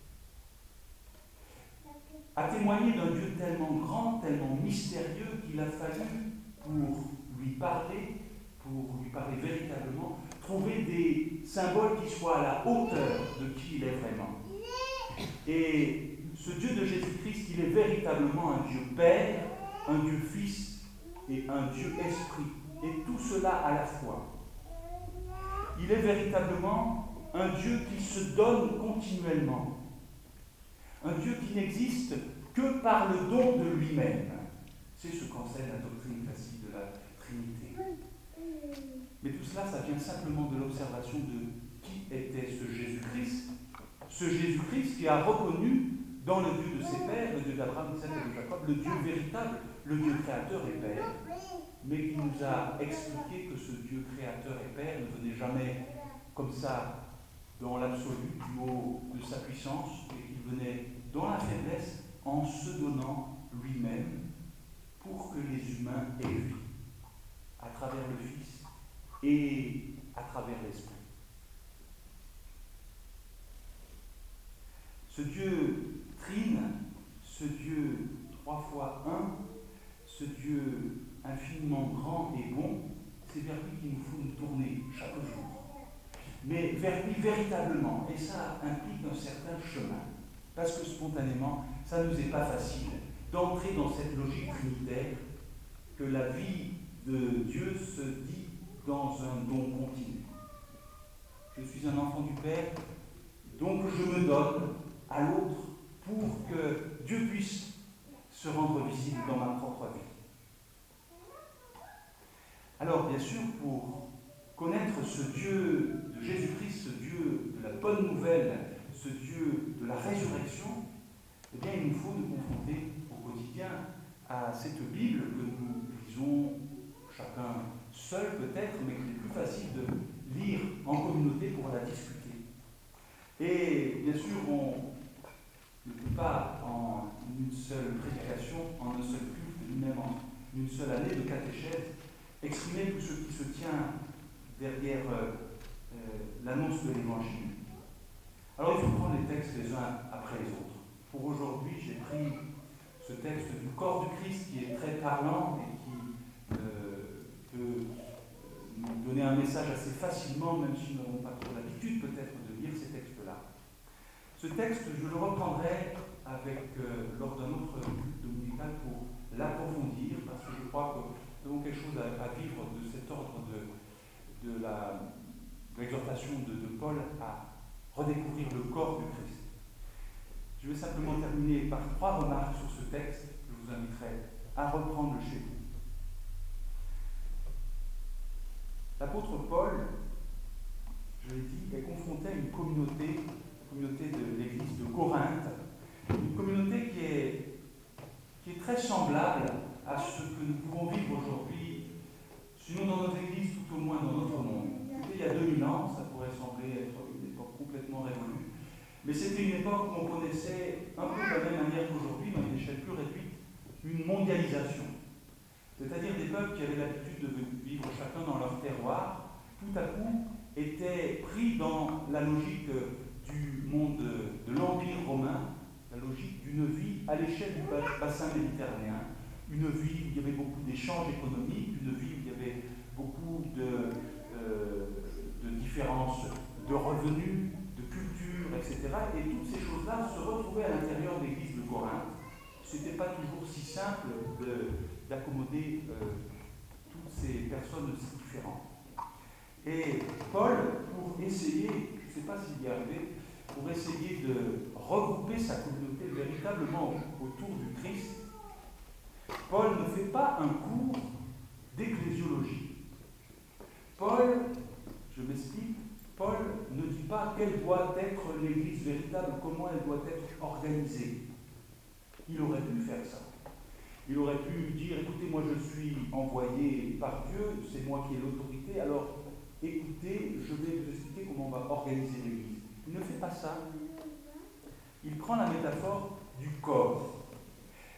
a témoigné d'un Dieu tellement grand, tellement mystérieux qu'il a fallu, pour lui parler véritablement, trouver des symboles qui soient à la hauteur de qui il est vraiment. Et ce Dieu de Jésus-Christ, il est véritablement un Dieu Père, un Dieu Fils et un Dieu Esprit. Et tout cela à la fois. Il est véritablement un Dieu qui se donne continuellement. Un Dieu qui n'existe que par le don de lui-même. C'est ce qu'enseigne la doctrine classique de la Trinité. Mais tout cela, ça vient simplement de l'observation de qui était ce Jésus-Christ. Ce Jésus-Christ qui a reconnu dans le Dieu de ses pères, le Dieu d'Abraham, d'Isaac et de Jacob, le Dieu véritable, le Dieu créateur et Père, mais qui nous a expliqué que ce Dieu créateur et Père ne venait jamais comme ça dans l'absolu, du haut de sa puissance, et qu'il venait dans la faiblesse en se donnant lui-même pour que les humains aient vie à travers le Fils et à travers l'Esprit. Ce Dieu trine, ce Dieu 3 fois 1, ce Dieu infiniment grand et bon, c'est vers lui qu'il nous faut nous tourner chaque jour. Mais vers lui véritablement, et ça implique un certain chemin. Parce que spontanément, ça ne nous est pas facile d'entrer dans cette logique trinitaire que la vie de Dieu se dit dans un don continu. Je suis un enfant du Père, donc je me donne à l'autre pour que Dieu puisse se rendre visible dans ma propre vie. Alors, bien sûr, pour connaître ce Dieu de Jésus-Christ, ce Dieu de la bonne nouvelle, ce Dieu de la résurrection, eh bien, il nous faut nous confronter au quotidien à cette Bible que nous lisons chacun seul peut-être, mais qu'il est plus facile de lire en communauté pour la discuter. Et bien sûr, on ne peut pas en une seule prédication, en un seul culte, ni même en une seule année de catéchèse, exprimer tout ce qui se tient derrière l'annonce de l'Évangile. Alors il faut prendre les textes les uns après les autres. Pour aujourd'hui, j'ai pris ce texte du corps du Christ qui est très parlant et qui peut nous donner un message assez facilement, même si nous n'avons pas trop l'habitude peut-être de lire ces textes-là. Ce texte, je le reprendrai lors d'un autre culte dominical pour l'approfondir, parce que je crois que nous avons quelque chose à vivre de cet ordre de l'exhortation de Paul à redécouvrir le corps du Christ. Je vais simplement terminer par 3 remarques sur ce texte que je vous inviterai à reprendre chez vous. L'apôtre Paul, je l'ai dit, est confronté à une communauté de l'église de Corinthe, une communauté qui est très semblable à ce que nous pouvons vivre aujourd'hui, sinon dans nos églises, tout au moins dans notre monde. C'était il y a 2000 ans, ça pourrait sembler être une époque complètement révolue, mais c'était une époque où on connaissait un peu de la même manière qu'aujourd'hui, mais à une échelle plus réduite, une mondialisation. C'est-à-dire des peuples qui avaient l'habitude de vivre chacun dans leur terroir, tout à coup étaient pris dans la logique du monde de l'Empire romain, la logique d'une vie à l'échelle du bassin méditerranéen, une vie où il y avait beaucoup d'échanges économiques, une vie où il y avait beaucoup de différences de revenus, de culture, etc. Et toutes ces choses-là se retrouvaient à l'intérieur de l'église de Corinthe. Ce n'était pas toujours si simple d'accommoder toutes ces personnes si différentes. Et Paul, pour essayer, je ne sais pas s'il y est arrivé, pour essayer de regrouper sa communauté véritablement autour du Christ, Paul ne fait pas un cours d'ecclésiologie. Paul, je m'explique, Paul ne dit pas quelle doit être l'Église véritable, comment elle doit être organisée. Il aurait pu faire ça. Il aurait pu dire, écoutez, moi je suis envoyé par Dieu, c'est moi qui ai l'autorité, alors écoutez, je vais vous expliquer comment on va organiser l'Église. Il ne fait pas ça. Il prend la métaphore du corps.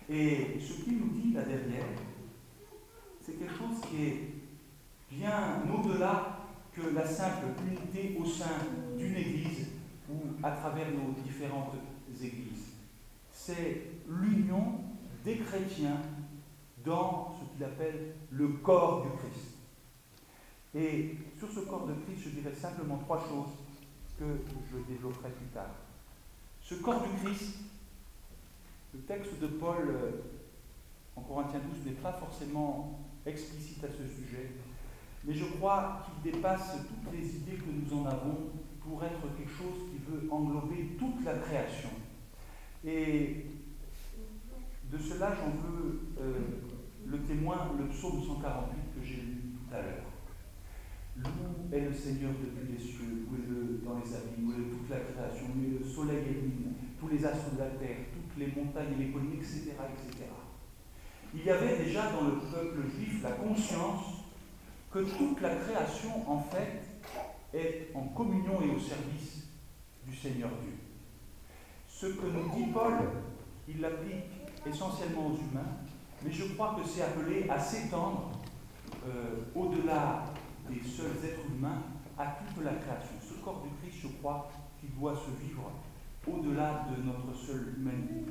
Et ce qu'il nous dit là derrière, c'est quelque chose qui est bien au-delà que la simple unité au sein d'une église ou à travers nos différentes églises. C'est l'union des chrétiens dans ce qu'il appelle le corps du Christ. Et sur ce corps de Christ, je dirais simplement 3 choses que je développerai plus tard. Ce corps du Christ, le texte de Paul en Corinthiens 12 n'est pas forcément explicite à ce sujet, mais je crois qu'il dépasse toutes les idées que nous en avons pour être quelque chose qui veut englober toute la création. Et de cela, j'en veux le témoin, le psaume 148 que j'ai lu tout à l'heure. Loué est le Seigneur depuis les cieux, louez-le dans les abîmes, louez-le toute la création, louez le soleil et la lune, tous les astres de la terre, toutes les montagnes et les collines, etc., etc. Il y avait déjà dans le peuple juif la conscience que toute la création, en fait, est en communion et au service du Seigneur Dieu. Ce que nous dit Paul, il l'applique essentiellement aux humains, mais je crois que c'est appelé à s'étendre au-delà des seuls êtres humains à toute la création. Ce corps du Christ, je crois qu'il doit se vivre au-delà de notre seule humanité.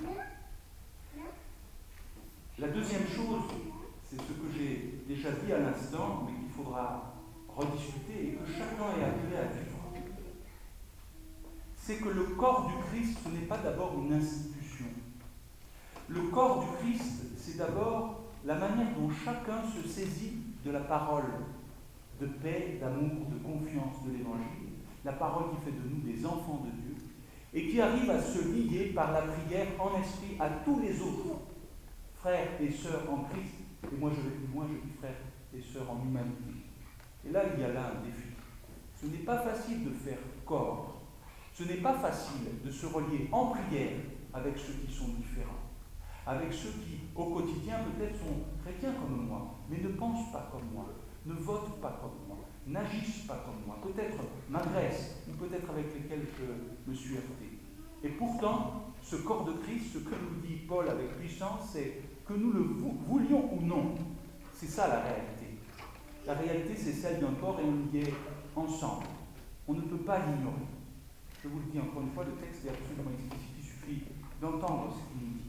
La deuxième chose, c'est ce que j'ai déjà dit à l'instant, mais qu'il faudra rediscuter et que chacun est appelé à vivre. C'est que le corps du Christ, ce n'est pas d'abord une institution. Le corps du Christ, c'est d'abord la manière dont chacun se saisit de la parole de paix, d'amour, de confiance de l'Évangile, la parole qui fait de nous des enfants de Dieu, et qui arrive à se lier par la prière en esprit à tous les autres, frères et sœurs en Christ, et moi je vais plus loin, je dis frères et sœurs en humanité. Et là, il y a là un défi. Ce n'est pas facile de faire corps, ce n'est pas facile de se relier en prière avec ceux qui sont différents, avec ceux qui, au quotidien, peut-être sont chrétiens comme moi, mais ne pensent pas comme moi, ne votent pas comme moi, n'agissent pas comme moi, peut-être m'agressent, ou peut-être avec lesquels je me suis heurté. Et pourtant, ce corps de Christ, ce que nous dit Paul avec puissance, c'est que nous le voulions ou non. C'est ça la réalité. La réalité, c'est celle d'un corps et on y est ensemble. On ne peut pas l'ignorer. Je vous le dis encore une fois, le texte est absolument explicite, il suffit d'entendre ce qu'il nous dit.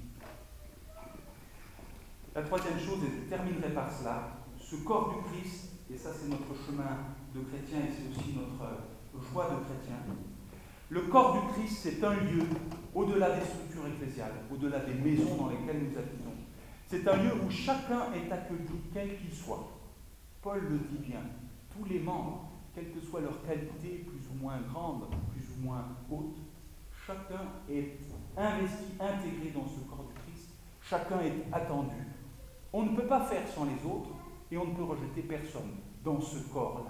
La troisième chose, et je terminerai par cela, ce corps du Christ, et ça c'est notre chemin de chrétien et c'est aussi notre joie de chrétien, le corps du Christ c'est un lieu au-delà des structures ecclésiales, au-delà des maisons dans lesquelles nous habitons. C'est un lieu où chacun est accueilli, quel qu'il soit. Paul le dit bien, tous les membres, quelle que soit leur qualité, plus ou moins grande, plus ou moins haute, chacun est investi, intégré dans ce corps du Christ, chacun est attendu. On ne peut pas faire sans les autres et on ne peut rejeter personne dans ce corps-là.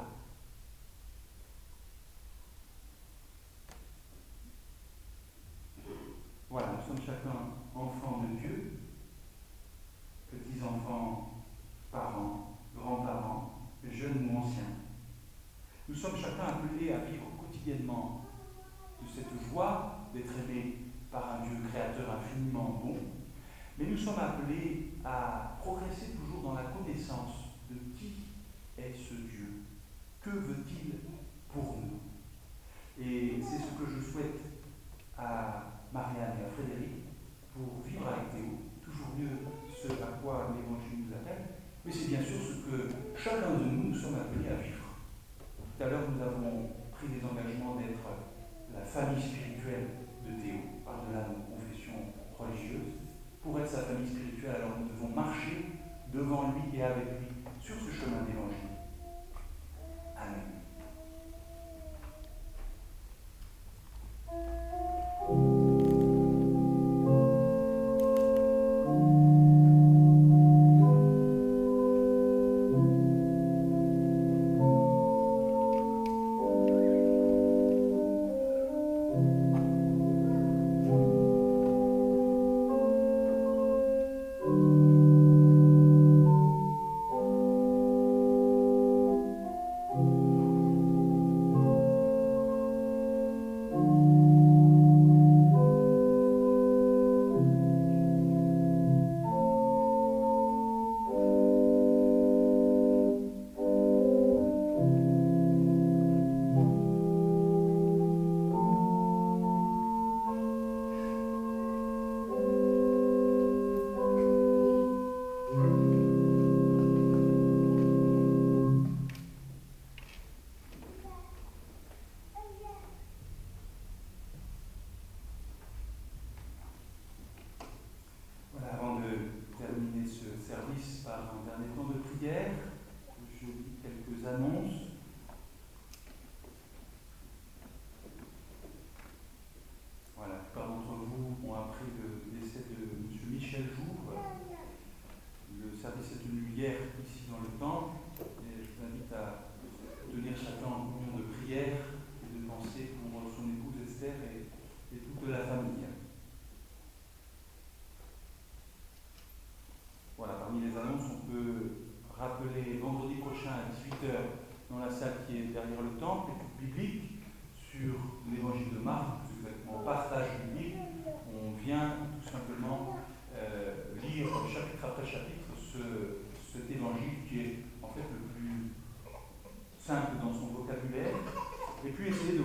Voilà, nous sommes chacun enfants de Dieu, petits-enfants, parents, grands-parents, jeunes ou anciens. Nous sommes chacun appelés à vivre quotidiennement de cette joie d'être aimé par un Dieu créateur infiniment bon, mais nous sommes appelés à progresser toujours dans la connaissance de qui est ce Dieu. Que veut-il pour nous? Et c'est ce que je souhaite à Marianne et à Frédéric pour vivre avec Théo, toujours mieux ce à quoi l'Évangile nous appelle, mais c'est bien sûr ce que chacun de nous sommes appelés à vivre. Tout à l'heure, nous avons pris des engagements d'être la famille spirituelle de Théo, par-delà nos confessions religieuses. Pour être sa famille spirituelle, alors nous devons marcher devant lui et avec lui sur ce chemin d'évangile. Amen.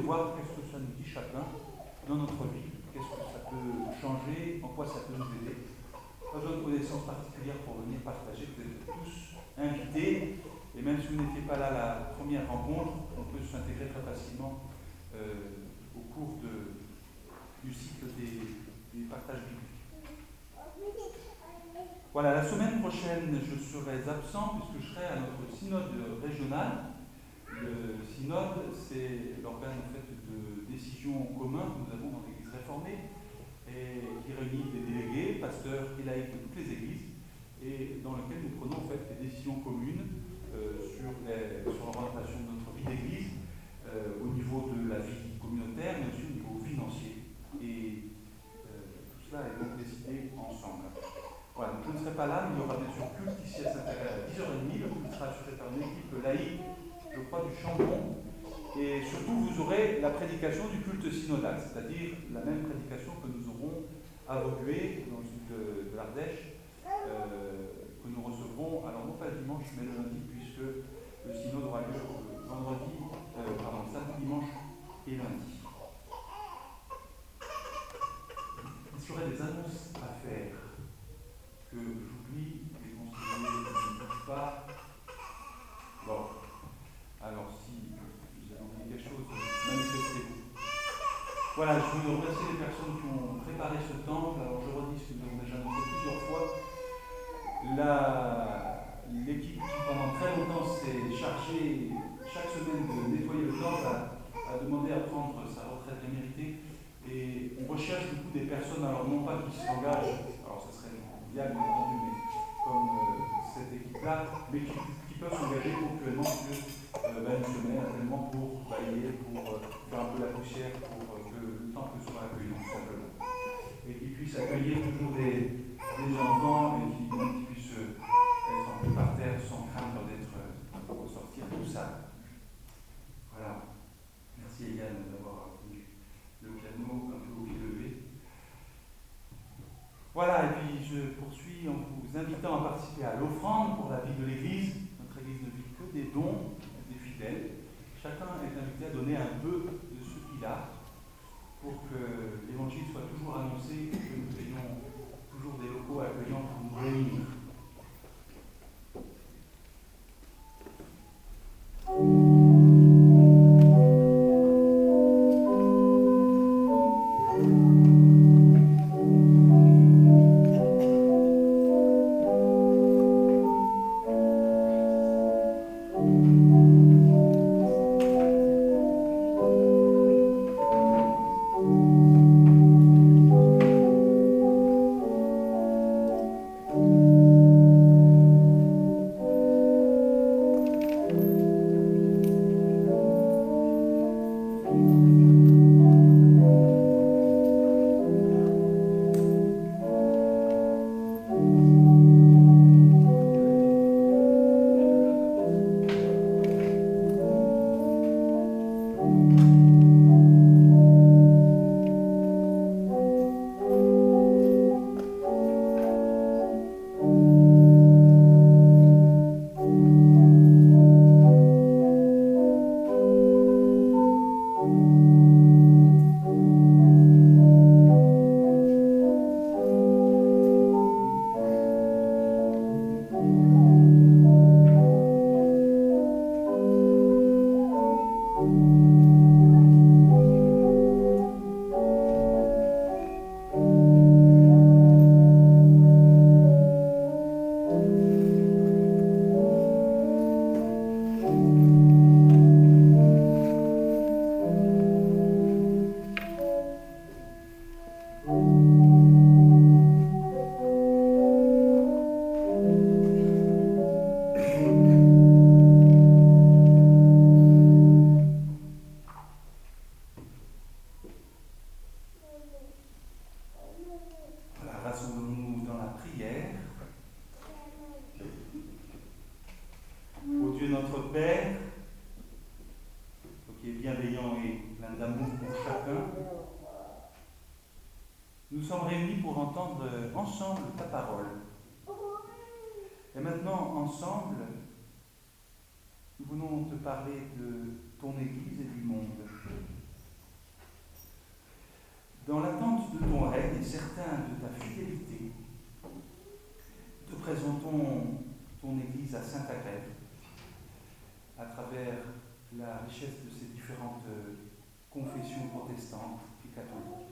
voir qu'est-ce que ça nous dit chacun dans notre vie, qu'est-ce que ça peut changer, en quoi ça peut nous aider. Pas besoin de connaissances particulières pour venir partager, vous êtes tous invités, et même si vous n'étiez pas là à la première rencontre, on peut s'intégrer très facilement au cours du cycle des partages bibliques. Voilà, la semaine prochaine, je serai absent puisque je serai à notre synode régional. Le synode, c'est l'organe en fait, de décision commun que nous avons dans l'Église réformée et qui réunit des délégués, pasteurs et laïcs de toutes les églises et dans lequel nous prenons en fait des décisions communes sur l'orientation de notre vie d'Église au niveau de la vie communautaire mais aussi au niveau financier. Et tout cela est donc décidé ensemble. Voilà, donc je ne serai pas là, mais il y aura bien sûr culte ici à Saint-Thérèse à 10h30. Le culte sera assuré par une équipe laïque, je crois, du Chambon. Et surtout, vous aurez la prédication du culte synodal, c'est-à-dire la même prédication que nous aurons à Vaubué, dans le sud de l'Ardèche, que nous recevrons, alors non pas le dimanche, mais le lundi, puisque le synode aura lieu samedi, dimanche et lundi. Il y aurait des annonces à faire que j'oublie, les conseillers ne bougent pas. Bon, alors si vous avez oublié quelque chose, manifestez-vous. Voilà, je veux remercier les personnes qui ont préparé ce temple. Alors je redis ce que nous avons déjà annoncé plusieurs fois. L'équipe qui pendant très longtemps s'est chargée chaque semaine de nettoyer le temple a demandé à prendre sa retraite bien méritée. Et on recherche du coup des personnes, alors non pas qui s'engagent, alors ça serait viable bien entendu, mais comme cette équipe-là, mais qui peuvent s'engager ponctuellement sur une semaine, actuellement pour balayer, pour faire un peu la poussière, pour que le temple soit accueillant, tout simplement. Et qu'ils puissent accueillir toujours des enfants et qu'ils puissent être un peu par terre sans craindre d'être ressortir tout ça. Voilà. Merci Yann d'avoir tenu le piano un peu au pied levé. Voilà, et puis je poursuis en vous invitant à participer à l'offrande pour la vie de l'Église. Notre Église ne vit que des dons des fidèles. Chacun est invité à donner un peu de ce qu'il a pour que l'Évangile soit toujours annoncé et que nous ayons toujours des locaux accueillants pour nous réunir. Nous sommes réunis pour entendre ensemble ta parole. Et maintenant, ensemble, nous voulons te parler de ton Église et du monde. différentes confessions protestantes et catholiques.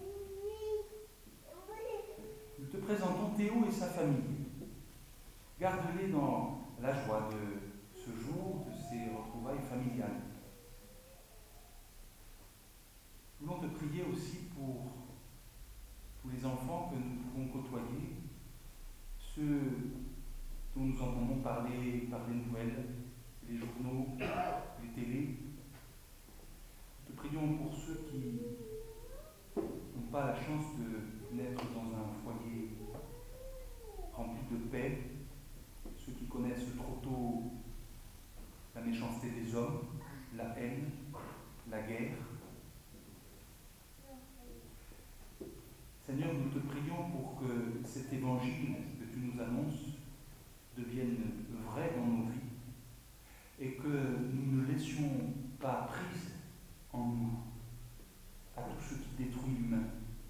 Nous te présentons Théo et sa famille. Garde-les dans la joie de ce jour, de ces retrouvailles familiales. Nous voulons te prier aussi pour tous les enfants que nous pouvons côtoyer, ceux dont nous entendons parler par les nouvelles, les journaux, les télés. Nous te prions pour ceux qui n'ont pas la chance de naître dans un foyer rempli de paix, ceux qui connaissent trop tôt la méchanceté des hommes, la haine, la guerre. Seigneur, nous te prions pour que cet évangile que tu nous annonces devienne vrai dans nos vies et que nous ne laissions pas prise en nous à tout ce qui détruit l'humain.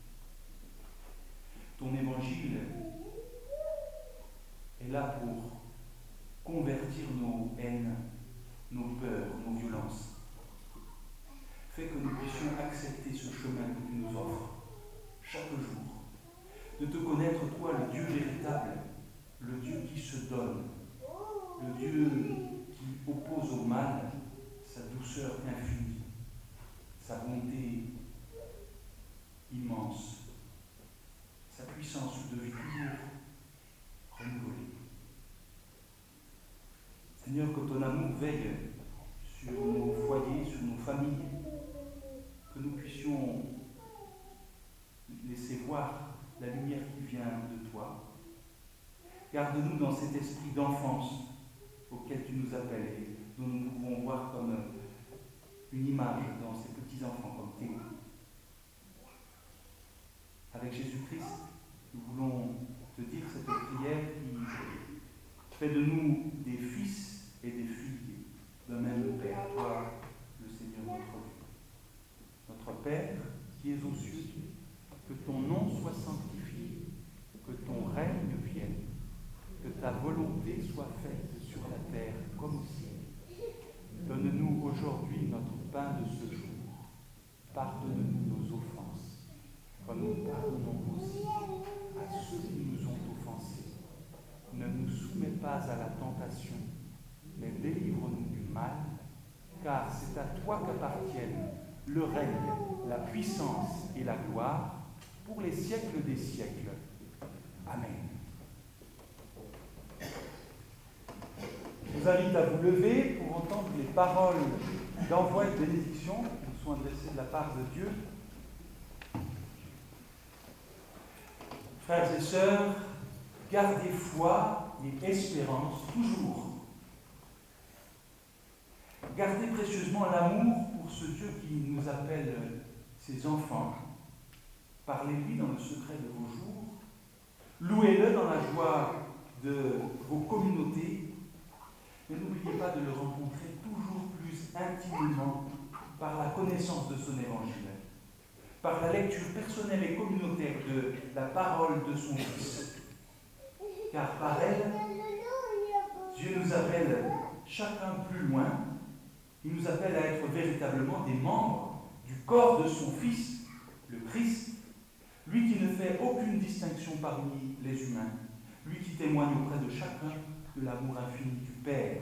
Ton évangile est là pour convertir nos haines, nos peurs, nos violences. Fais que nous puissions accepter ce chemin que tu nous offres chaque jour, de te connaître, toi, le Dieu véritable, le Dieu qui se donne, le Dieu qui oppose au mal sa douceur infinie, sa bonté immense, sa puissance de vie toujours renouvelée. Seigneur, que ton amour veille sur nos foyers, sur nos familles, que nous puissions laisser voir la lumière qui vient de toi. Garde-nous dans cet esprit d'enfance auquel tu nous appelles et dont nous pouvons voir comme une image dans ces petits-enfants comme Théo. Avec Jésus-Christ, nous voulons te dire cette prière qui fait de nous des fils et des filles d'un même Père, toi, le Seigneur notre Dieu. Notre Père qui es aux cieux, que ton nom soit sanctifié, que ton règne vienne, que ta volonté soit faite sur la terre comme au ciel. Donne-nous aujourd'hui notre pain de ce jour. Pardonne-nous nos offenses, comme nous pardonnons aussi à ceux qui nous ont offensés. Ne nous soumets pas à la tentation, mais délivre-nous du mal, car c'est à toi qu'appartiennent le règne, la puissance et la gloire, pour les siècles des siècles. Amen. Je vous invite à vous lever pour entendre les paroles d'envoi et de bénédiction qui nous sont adressées de la part de Dieu. Frères et sœurs, gardez foi et espérance toujours. Gardez précieusement l'amour pour ce Dieu qui nous appelle ses enfants. Parlez-lui dans le secret de vos jours. Louez-le dans la joie de vos communautés. Mais n'oubliez pas de le rencontrer toujours plus intimement par la connaissance de son évangile, par la lecture personnelle et communautaire de la parole de son Fils. Car par elle, Dieu nous appelle chacun plus loin. Il nous appelle à être véritablement des membres du corps de son Fils, le Christ, lui qui ne fait aucune distinction parmi les humains, lui qui témoigne auprès de chacun de l'amour infini du Père.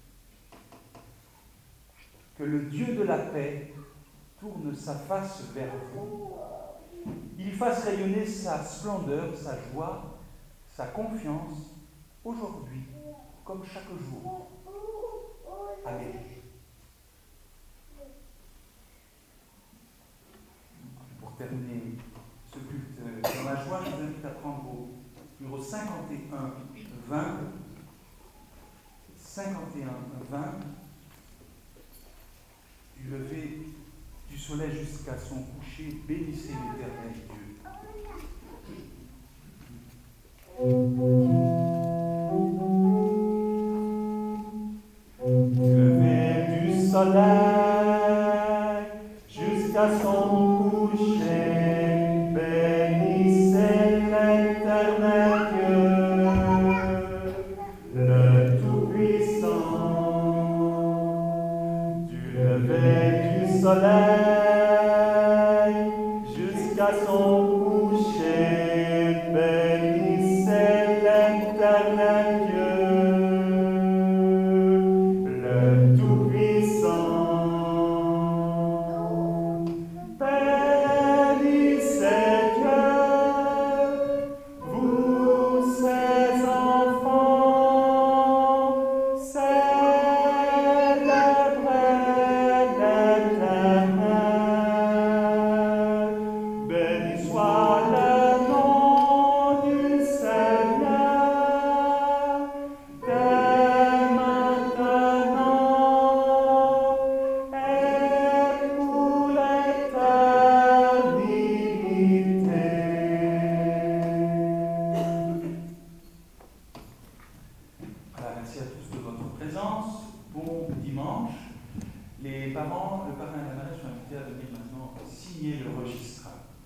Que le Dieu de la paix tourne sa face vers vous, il fasse rayonner sa splendeur, sa joie, sa confiance, aujourd'hui comme chaque jour. Amen. Pour terminer ce culte dans la joie, je vous invite à prendre vos numéros 51, 20, 51, 20, du lever du soleil jusqu'à son coucher, bénissez l'Éternel Dieu. Du lever du soleil jusqu'à son coucher, bénissez l'Éternel Dieu, le Tout-Puissant. Du lever du soleil jusqu'à son coucher. Bénissez l'Éternel Dieu, le Tout-Puissant. Bénissez Dieu, vous ses enfants, célébrez l'Éternel. Béni soit le nom du Seigneur, dès maintenant et pour l'éternité. Voilà, merci à tous de votre présence. Bon dimanche. Les parents, le parrain et la marraine sont invités à venir maintenant signer le registre.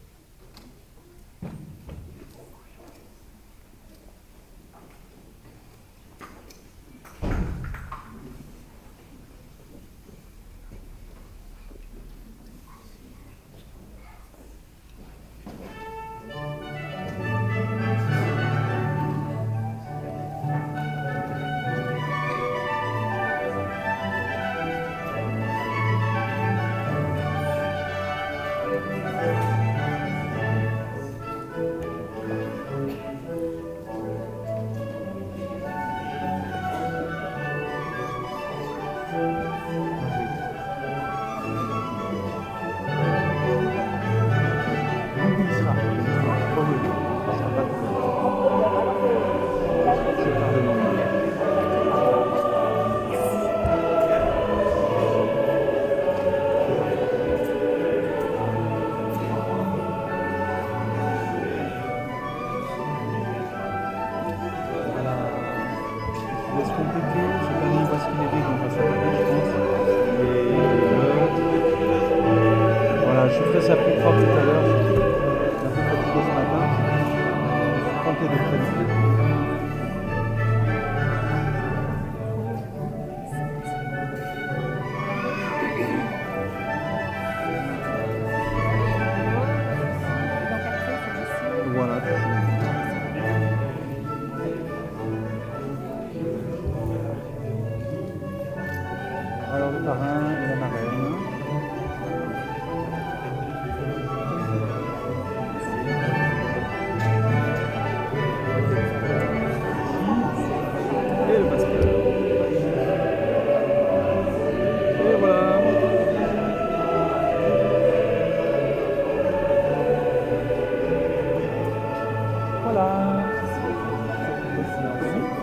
Laisse compléter, cette année il va se filer donc on va s'arrêter je pense. Et voilà, je ferai ça plus propre tout à l'heure. Je suis un peu fatigué ce matin. Comptez des prénoms. Voilà. Alors le parrain et la marraine. Et le pasteur. Et voilà. Voilà. Merci.